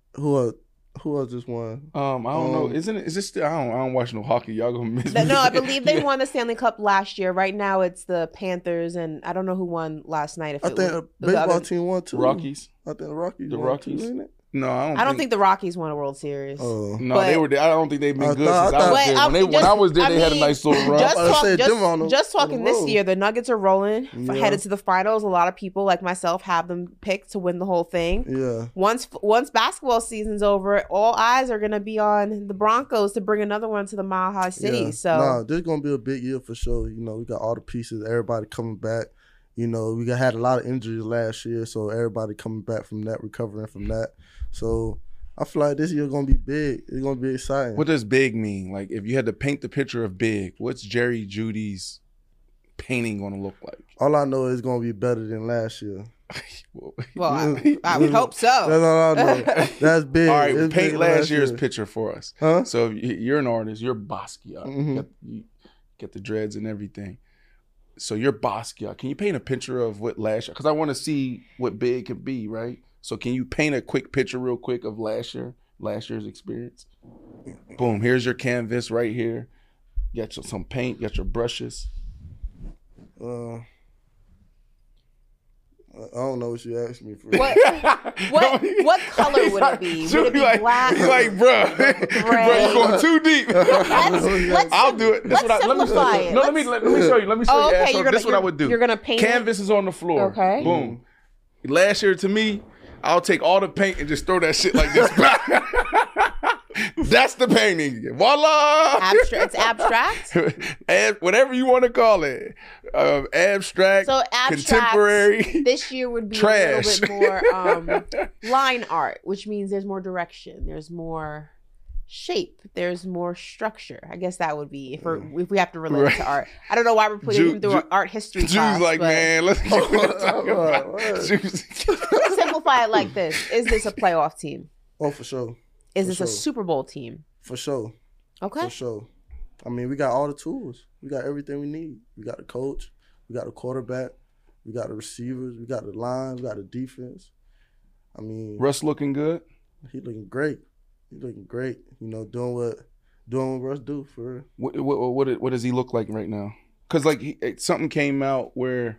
Who else just won? I don't know. Is this still? I don't watch no hockey. Y'all gonna miss me. No, I believe they won the Stanley Cup last year. Right now, it's the Panthers, and I don't know who won last night. I think the baseball team won too. Rockies. I think the Rockies. The Rockies. Too, ain't it? No, I don't think the Rockies won a World Series. No, they were. I don't think they've been good since I was there. When I was there, they had a nice little run. Just talking this year, the Nuggets are rolling, headed to the finals. A lot of people like myself have them picked to win the whole thing. Yeah. Once basketball season's over, all eyes are gonna be on the Broncos to bring another one to the Mile High City. Yeah. So this is gonna be a big year for sure. We got all the pieces, everybody coming back. We had a lot of injuries last year, so everybody coming back from that, recovering from that. So I feel like this year is going to be big. It's going to be exciting. What does big mean? Like, if you had to paint the picture of big, what's Jerry Jeudy's painting going to look like? All I know is it's going to be better than last year. Well, I would hope so. That's all I know. That's big. All right, it's paint last year's picture for us. Huh? So if you're an artist, you're Basquiat. Mm-hmm. You get the dreads and everything. So you're Basquiat. Can you paint a picture of what last year? Because I want to see what big could be, right? So can you paint a quick picture real quick of last year last year's experience? Boom, here's your canvas right here. You got some paint, you got your brushes. I don't know what you asked me for. What color would it be? Would it be black? He's like, bro, you're going too deep. I'll do it. Let's simplify it. No, let me show you. Let me show you. Okay, this is what I would do. You're gonna paint Canvas is on the floor. Okay. Boom. Last year to me, I'll take all the paint and just throw that shit like this. That's the painting. Voila! It's abstract? Whatever you want to call it. Abstract, so abstract, contemporary. This year would be trash. A little bit more line art, which means there's more direction. There's more shape. There's more structure. I guess that would be if we have to relate it to art. I don't know why we're putting him through an art history class. Drew's like, man, let's get simplify it like this. Is this a playoff team? Oh, for sure. Is this a Super Bowl team? For sure. Okay. For sure. I mean, we got all the tools. We got everything we need. We got the coach. We got the quarterback. We got the receivers. We got the lines. We got the defense. I mean, Russ looking good? He looking great. He looking great. You know, doing what Russ do for real. What does he look like right now? Because like something came out where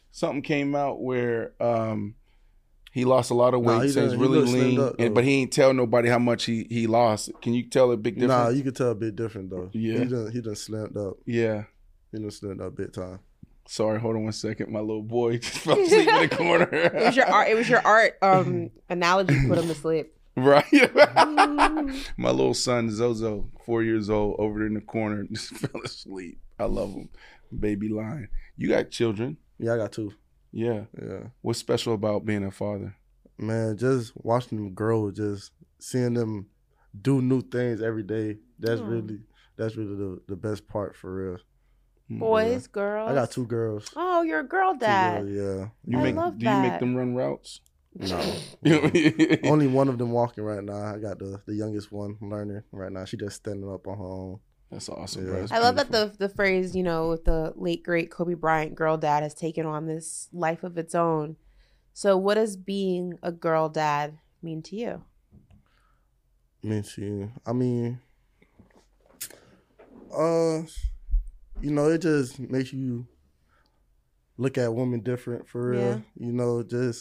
he lost a lot of weight. He's really lean, but he ain't tell nobody how much he lost. Can you tell a big difference? Nah, you can tell a bit different though. Yeah, he done slimmed up. Yeah, he done slimmed up big time. Sorry, hold on 1 second. My little boy just fell asleep in the corner. It was your art analogy put him to sleep. Right. My little son Zozo, 4 years old, over there in the corner, just fell asleep. I love him, baby lion. You got children? Yeah, I got 2. Yeah. What's special about being a father? Man, just watching them grow, just seeing them do new things every day. That's really the best part for real. Boys, girls. I got 2 girls. Oh, you're a girl dad. 2 girls, yeah. Do you make them run routes? No. Only one of them walking right now. I got the youngest one learning right now. She just standing up on her own. That's awesome, yeah. bro. That's I love that the phrase, you know, with the late great Kobe Bryant, girl dad has taken on this life of its own. So what does being a girl dad mean to you? I mean, you know, it just makes you look at women different for real. Yeah. You know,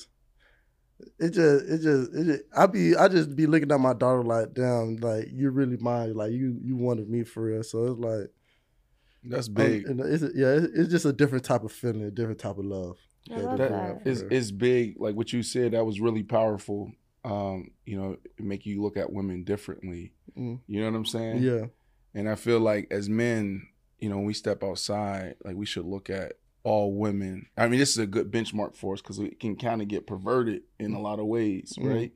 I just be looking at my daughter like, damn, like you're really mine, like you wanted me for real. So it's like that's big. It's just a different type of feeling, a different type of love. I love that. It's big. Like what you said, that was really powerful. You know, make you look at women differently. You know what I'm saying? Yeah. And I feel like as men, you know, when we step outside, like we should look at all women. I mean, this is a good benchmark for us because it can kind of get perverted in a lot of ways, right?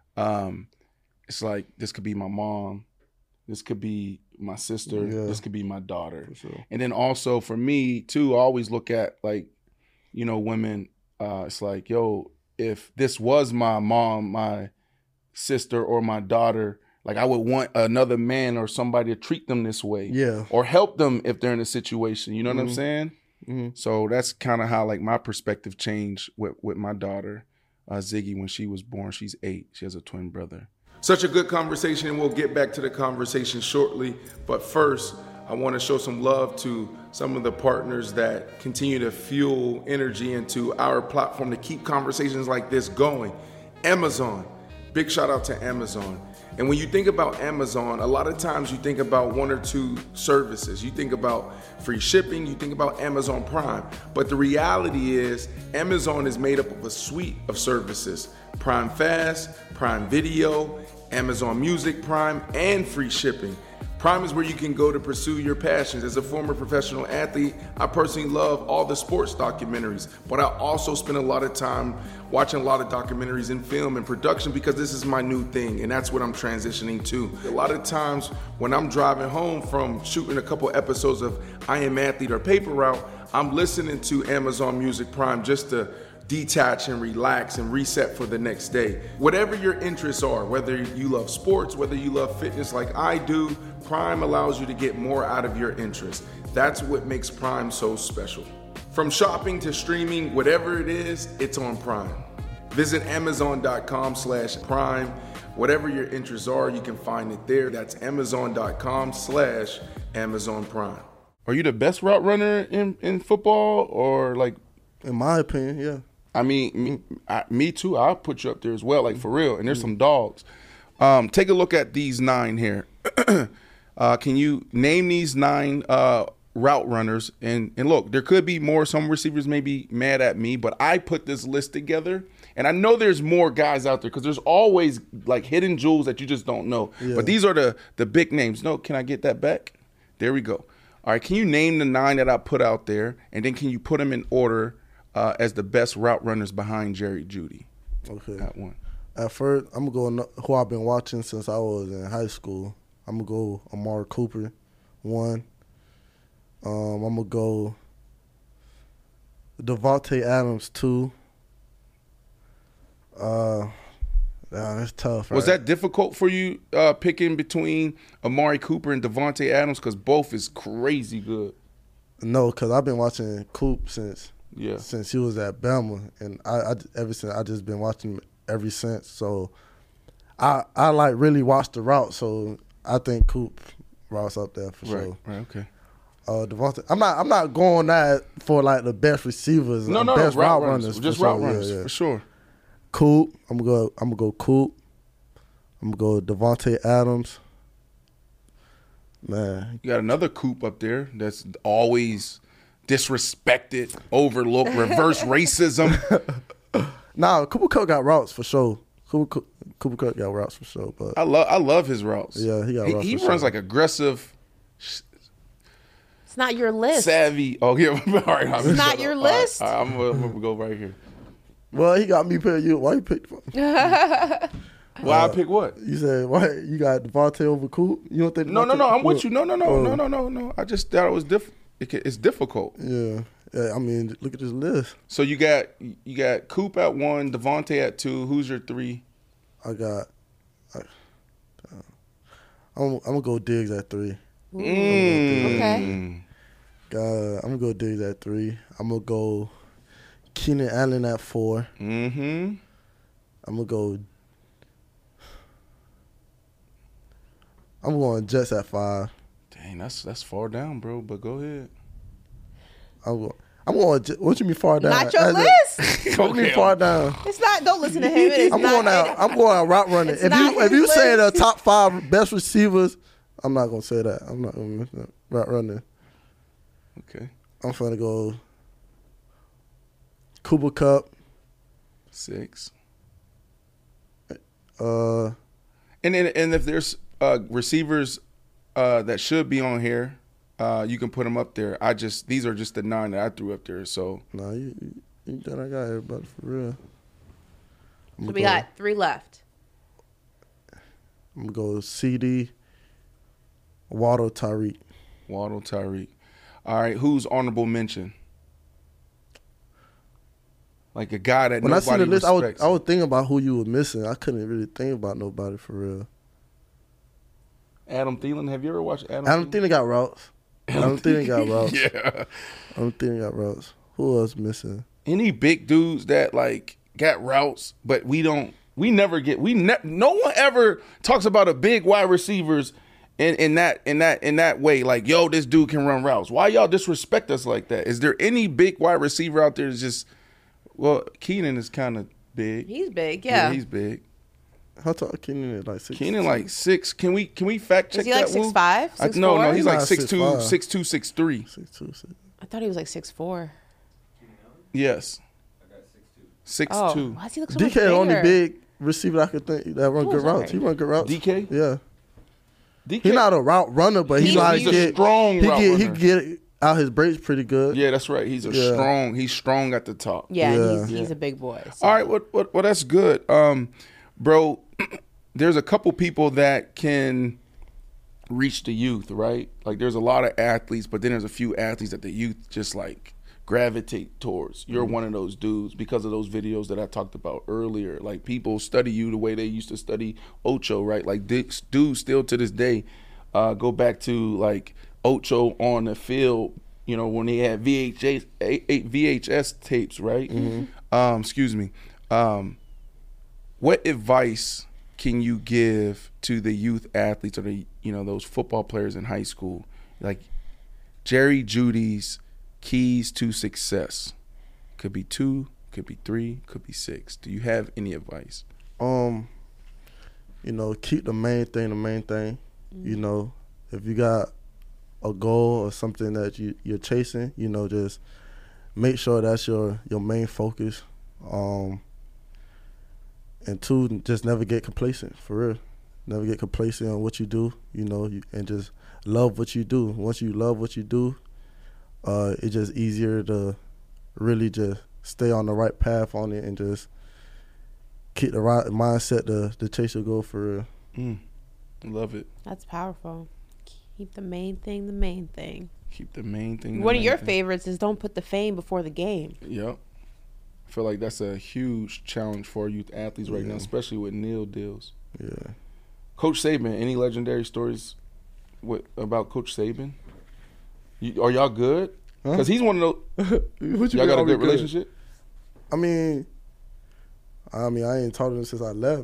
It's like this could be my mom, this could be my sister, this could be my daughter. For sure. And then also for me too, I always look at like, you know, women, it's like, yo, if this was my mom, my sister, or my daughter, like I would want another man or somebody to treat them this way. Yeah. Or help them if they're in a situation. You know what I'm saying? So that's kind of how like my perspective changed with my daughter, Ziggy, when she was born. She's 8. She has a twin brother. Such a good conversation, and we'll get back to the conversation shortly. But first, I want to show some love to some of the partners that continue to fuel energy into our platform to keep conversations like this going. Amazon. Big shout out to Amazon. And when you think about Amazon, a lot of times you think about 1 or 2 services. You think about free shipping, you think about Amazon Prime. But the reality is Amazon is made up of a suite of services. Prime Fast, Prime Video, Amazon Music Prime, and free shipping. Prime is where you can go to pursue your passions. As a former professional athlete, I personally love all the sports documentaries, but I also spend a lot of time watching a lot of documentaries in film and production because this is my new thing, and that's what I'm transitioning to. A lot of times when I'm driving home from shooting a couple episodes of I Am Athlete or Paper Route, I'm listening to Amazon Music Prime just to detach and relax and reset for the next day. Whatever your interests are, whether you love sports, whether you love fitness like I do, Prime allows you to get more out of your interests. That's what makes Prime so special. From shopping to streaming, whatever it is, it's on Prime. Visit Amazon.com/Prime, Whatever your interests are, you can find it there. That's Amazon.com/Amazon Prime. Are you the best route runner in football, or like? In my opinion, yeah. I mean, me too. I'll put you up there as well, like for real. And there's some dogs. Take a look at these 9 here. Can you name these 9 route runners? And look, there could be more. Some receivers may be mad at me, but I put this list together. And I know there's more guys out there because there's always like hidden jewels that you just don't know. Yeah. But these are the big names. No, can I get that back? There we go. All right, can you name the 9 that I put out there? And then can you put them in order as the best route runners behind Jerry Jeudy? Okay. That one. At first, I'm going to go who I've been watching since I was in high school. I'm going to go Amari Cooper, 1. I'm going to go Davante Adams, 2. That's tough. Was that difficult for you picking between Amari Cooper and Davante Adams? Because both is crazy good. No, because I've been watching Coop since he was at Bama, and I ever since I just been watching him ever since. So I like really watch the route. So I think Coop routes up there for sure. Right. Okay. Davante, I'm not going that for like the best receivers. Best route runners. Just route runners for sure. Coop, I'm gonna go Coop. I'm gonna go Davante Adams. Man, you got another Coop up there that's always disrespected, overlooked, reverse racism. Nah, Cooper Kupp got routes for sure. Cooper Kupp got routes for sure. But I love his routes. Yeah, he got routes. He runs like aggressive. It's not your list. Savvy. Oh yeah, all right. It's not your list. All right, I'm gonna go right here. Well, he got me picking you. Why you picked? Why I pick what? You said why you got Davante over Coop? You don't think? No. I'm with you. No. I just thought it was it's difficult. Yeah. I mean, look at this list. So you got Coop at 1, Davante at 2. Who's your 3? I'm gonna go Diggs at 3. Okay. I'm gonna go Diggs at 3. I'm gonna go Keenan Allen at 4. Mm-hmm. I'm going Jets at 5. Dang, that's far down, bro. But go ahead. I'm going. What you mean far down? Not your list. What you mean far down? It's not. Don't listen to him. I'm going out route running. If you say the top 5 best receivers, I'm not gonna say that. I'm not gonna mention that. Route running. Okay. I'm gonna go Cooper Kupp. 6. And if there's receivers that should be on here, you can put them up there. These are just the 9 that I threw up there. So no, you done. I got everybody for real. So we got 3 left. I'm gonna go CD, Waddle, Tyreek. All right, who's honorable mention? Like a guy that when nobody I see the list, respects. I was thinking about who you were missing. I couldn't really think about nobody for real. Adam Thielen. Have you ever watched Adam Thielen got routes. Adam Thielen got routes. Yeah. Adam Thielen got routes. Who else missing? Any big dudes that like got routes, but no one ever talks about a big wide receivers in that way. Like, yo, this dude can run routes. Why y'all disrespect us like that? Is there any big wide receiver out there that's just? Well, Keenan is kind of big. He's big, yeah. He's big. How tall Keenan is? Like 6. Keenan like 6. Can we fact check that? Is he like 6'5"? No, he's like 6'2", 6'2", 6'3". 6'2". I thought he was like 6'4". Yes. I got 6'2". 6'2". Why does he look so much DK bigger? the only big receiver I could think that run good routes. Right. He run good routes. DK? Yeah. DK? He's not a route runner, but he's a strong route runner. He get out his breaks pretty good. Yeah, that's right. He's strong. He's strong at the top. Yeah. He's a big boy. So. All right, well, that's good. Bro, there's a couple people that can reach the youth, right? Like there's a lot of athletes, but then there's a few athletes that the youth just like gravitate towards. You're one of those dudes because of those videos that I talked about earlier. Like people study you the way they used to study Ocho, right? Like dudes still to this day go back to like Ocho on the field, you know, when they had VHS tapes, right? Mm-hmm. Excuse me. What advice can you give to the youth athletes or the those football players in high school, like Jerry Jeudy's keys to success? Could be 2, could be 3, could be 6. Do you have any advice? Keep the main thing. If you got a goal or something that you're chasing, just make sure that's your main focus. And 2, just never get complacent, for real. Never get complacent on what you do, and just love what you do. Once you love what you do, it's just easier to really just stay on the right path on it and just keep the right mindset to chase your goal, for real. Love it. That's powerful. Keep the main thing the main thing. Keep the main thing. One of your favorites is don't put the fame before the game. Yep. I feel like that's a huge challenge for youth athletes right now, especially with NIL deals. Yeah. Coach Saban, any legendary stories about Coach Saban? Are y'all good? Because he's one of those. Y'all got a good relationship? I mean, I ain't talked to him since I left.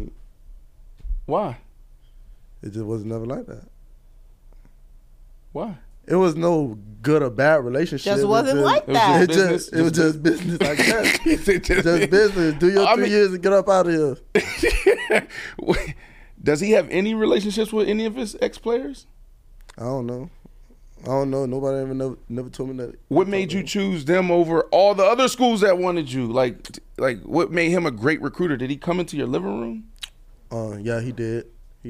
Why? It just was never like that. Why? It was no good or bad relationship. Just wasn't like that. It was just business, I guess. Just business. Do your 3 years and get up out of here. Does he have any relationships with any of his ex-players? I don't know. Nobody ever never told me that. What made you choose them over all the other schools that wanted you? Like what made him a great recruiter? Did he come into your living room? Yeah, he did.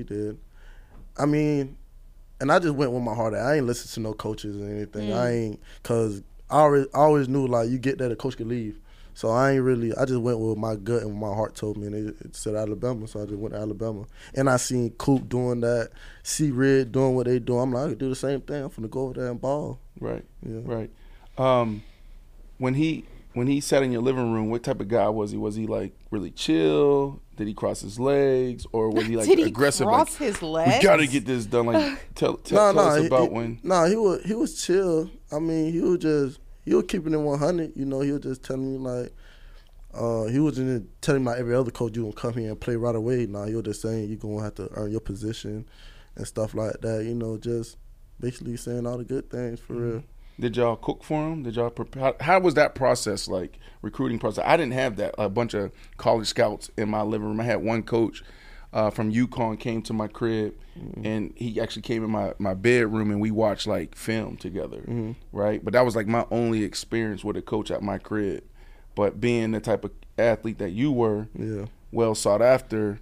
I mean, and I just went with my heart. I ain't listen to no coaches or anything. Cause I always knew like you get that a coach could leave. So I just went with my gut and what my heart told me, and it said Alabama, so I just went to Alabama. And I seen Coop doing that, C. Red doing what they do. I'm like, I could do the same thing. I'm finna go over there and ball. Right, yeah. Right. When he sat in your living room, what type of guy was he? Was he like really chill? Did he cross his legs, or was he like aggressive? Did he cross his legs? We gotta get this done. Like tell us about when. No, he was chill. I mean, he was keeping it 100. He was just telling me like, he wasn't telling me like every other coach you gonna come here and play right away. Nah, he was just saying you gonna have to earn your position and stuff like that. Just basically saying all the good things for real. Did y'all cook for him? Did y'all prepare? How was that process, like recruiting process? I didn't have that. A bunch of college scouts in my living room. I had one coach from UConn came to my crib, and he actually came in my bedroom, and we watched like film together, right? But that was like my only experience with a coach at my crib. But being the type of athlete that you were, well sought after,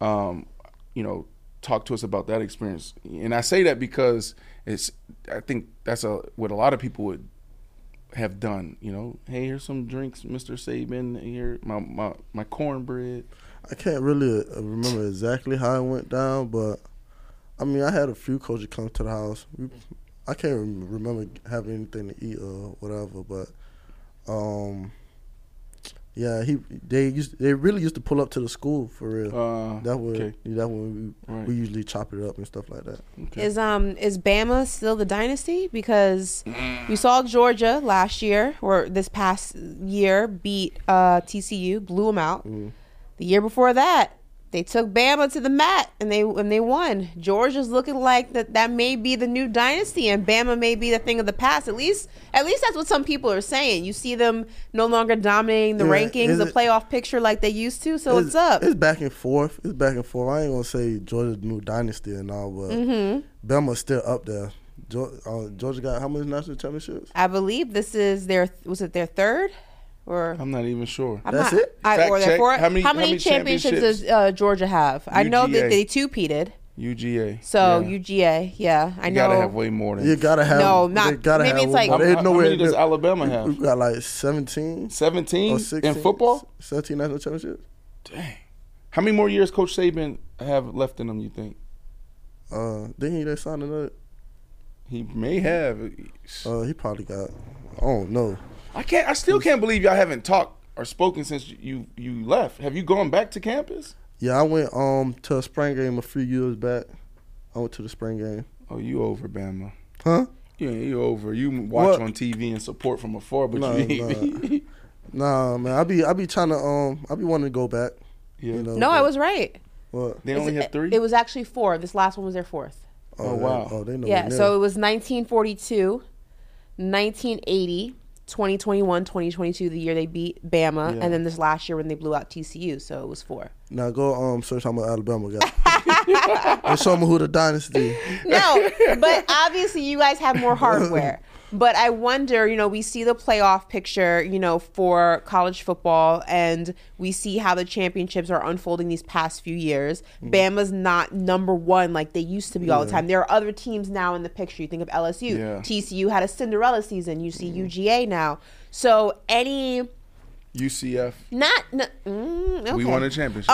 talk to us about that experience. And I say that because I think that's what a lot of people would have done. Hey, here's some drinks, Mr. Saban. Here, my cornbread. I can't really remember exactly how it went down, but I mean, I had a few coaches come to the house. I can't remember having anything to eat or whatever, but yeah, they really used to pull up to the school for real. That when we usually chop it up and stuff like that. Okay. Is Bama still the dynasty? Because we saw Georgia last year or this past year beat TCU, blew them out. The year before that, they took Bama to the mat and they won. Georgia's looking like that may be the new dynasty, and Bama may be the thing of the past. At least that's what some people are saying. You see them no longer dominating the rankings, the playoff picture like they used to. So what's up? It's back and forth. I ain't gonna say Georgia's new dynasty and all, but Bama's still up there. Georgia got how many national championships? I believe this is their third. Or I'm not even sure. That's it? How many championships does Georgia have? UGA. I know that they two-peated. UGA. So UGA, yeah. I know. You gotta have way more than. You gotta have. No, not. Maybe it's like. How many does Alabama have? We got like 17. 17 or 16 in football. 17 national championships. Dang. How many more years Coach Saban have left in him? You think? Didn't he sign another? He may have. He probably got. I don't know. I still can't believe y'all haven't talked or spoken since you left. Have you gone back to campus? Yeah, I went to a spring game a few years back. I went to the spring game. Oh, you over Bama? Huh? Yeah, you over. You watch on TV and support from afar, but you ain't. Nah, man. I be trying to I be wanting to go back. Yeah. No, I was right. What? They only had 3? It was actually 4. This last one was their 4th. Oh, wow. Oh, they know. Yeah, so it was 1942, 1980, 2021, 2022, the year they beat Bama, and then this last year when they blew out TCU, so it was 4. Now go search how much Alabama got. And show me who the dynasty. No, but obviously you guys have more hardware. But I wonder, we see the playoff picture, for college football, and we see how the championships are unfolding these past few years. Bama's not number 1 like they used to be all the time. There are other teams now in the picture. You think of LSU. Yeah. TCU had a Cinderella season. You see UGA now. So any... UCF. Okay. We won a championship.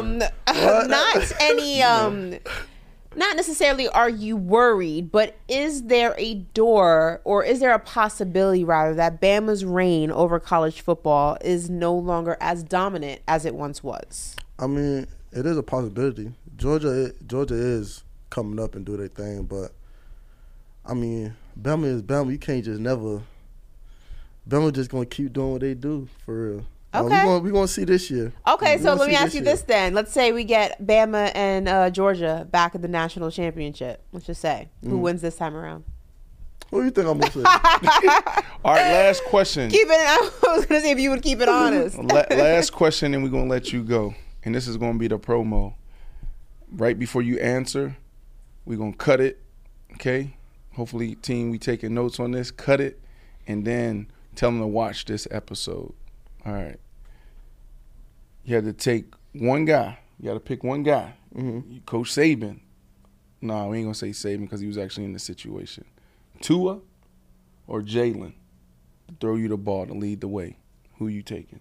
Not any... Not necessarily are you worried, but is there a door, or is there a possibility, rather, that Bama's reign over college football is no longer as dominant as it once was? I mean, it is a possibility. Georgia is coming up and do their thing, but, I mean, Bama is Bama. You can't just never... Bama just going to keep doing what they do, for real. Okay. We're going to see this year. Okay, so let me ask you this then. Let's say we get Bama and Georgia back at the national championship. Let's just say. Who wins this time around? Who do you think I'm going to say? All right, last question. I was going to say if you would keep it honest. Last question, and we're going to let you go. And this is going to be the promo. Right before you answer, we're going to cut it, okay? Hopefully, team, we taking notes on this. Cut it, and then tell them to watch this episode. All right. You had to take one guy. You got to pick one guy. Coach Saban. No, we ain't going to say Saban because he was actually in the situation. Tua or Jalen to throw you the ball to lead the way. Who you taking?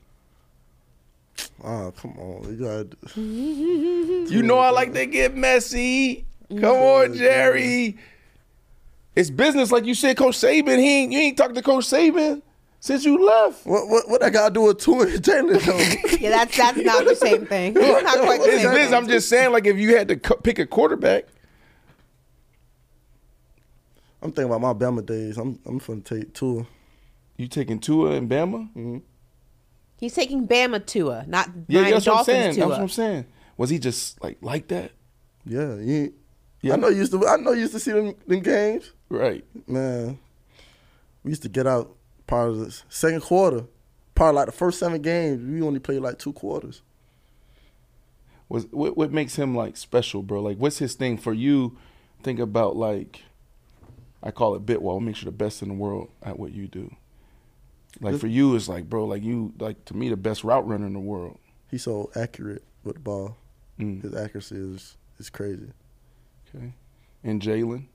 Oh, come on. You know I like to get messy. Come on, Jerry. It's business, like you said, Coach Saban. You ain't talked to Coach Saban since you left. What that got to do with Tua and Jalen? Yeah, that's not the same thing. Not quite the same thing. I'm just saying, like, if you had to pick a quarterback. I'm thinking about my Bama days. I'm going to take Tua. You taking Tua and Bama? Mm-hmm. He's taking Bama Tua, not Miami Dolphins what I'm saying. Tua. That's what I'm saying. Was he just like that? Yeah. I know you used to see them games. Right. Man, we used to get out part of the second quarter. Part of like the first 7 games, we only played like 2 quarters. What makes him like special, bro? Like, what's his thing for you? Think about, like, I call it Bitwall. What makes you the best in the world at what you do? Like, for you, it's like, bro, like, you, like, to me, the best route runner in the world. He's so accurate with the ball. His accuracy is crazy. Okay. And Jalen?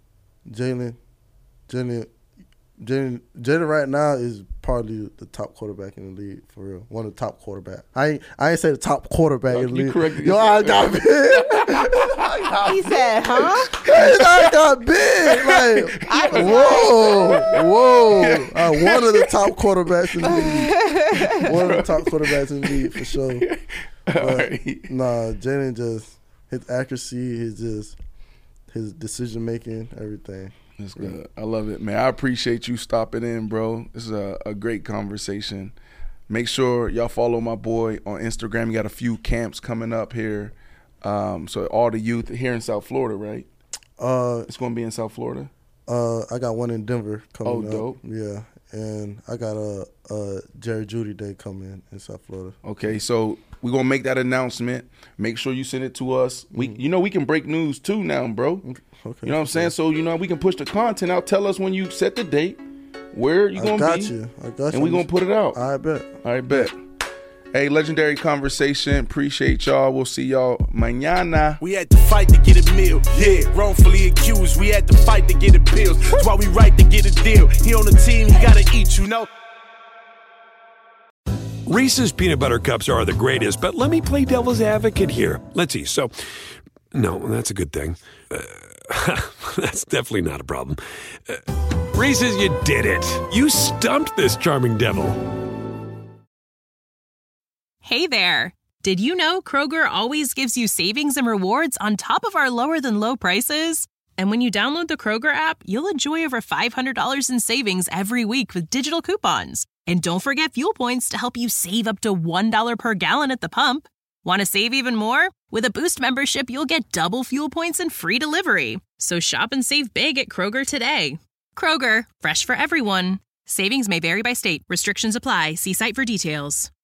Jalen right now is probably the top quarterback in the league, for real. One of the top quarterbacks. I ain't say the top quarterback in the league. Corrected Yo, I got big. He said, huh? I got big. Like, whoa. One of the top quarterbacks in the league. One of the top quarterbacks in the league, for sure. But, nah, Jalen just, his accuracy, his decision making, everything. That's good. I love it, man. I appreciate you stopping in, bro. This is a great conversation. Make sure y'all follow my boy on Instagram. You got a few camps coming up here. So all the youth here in South Florida, right? It's going to be in South Florida? I got one in Denver coming up. Oh, dope. Yeah. And I got a Jerry Jeudy Day coming in South Florida. Okay, so we're going to make that announcement. Make sure you send it to us. We can break news too now, bro. Okay. You know what I'm saying? So, we can push the content out. Tell us when you set the date, where you going to be. I got you. And we're going to put it out. I bet. I bet. Hey, legendary conversation. Appreciate y'all. We'll see y'all mañana. We had to fight to get a meal. Yeah, wrongfully accused. We had to fight to get appeals. That's why we right to get a deal. He on the team, he got to eat, you know. Reese's Peanut Butter Cups are the greatest, but let me play devil's advocate here. Let's see. So, no, that's a good thing. That's definitely not a problem. Reese's, you did it. You stumped this charming devil. Hey there. Did you know Kroger always gives you savings and rewards on top of our lower-than-low prices? And when you download the Kroger app, you'll enjoy over $500 in savings every week with digital coupons. And don't forget fuel points to help you save up to $1 per gallon at the pump. Want to save even more? With a Boost membership, you'll get double fuel points and free delivery. So shop and save big at Kroger today. Kroger, fresh for everyone. Savings may vary by state. Restrictions apply. See site for details.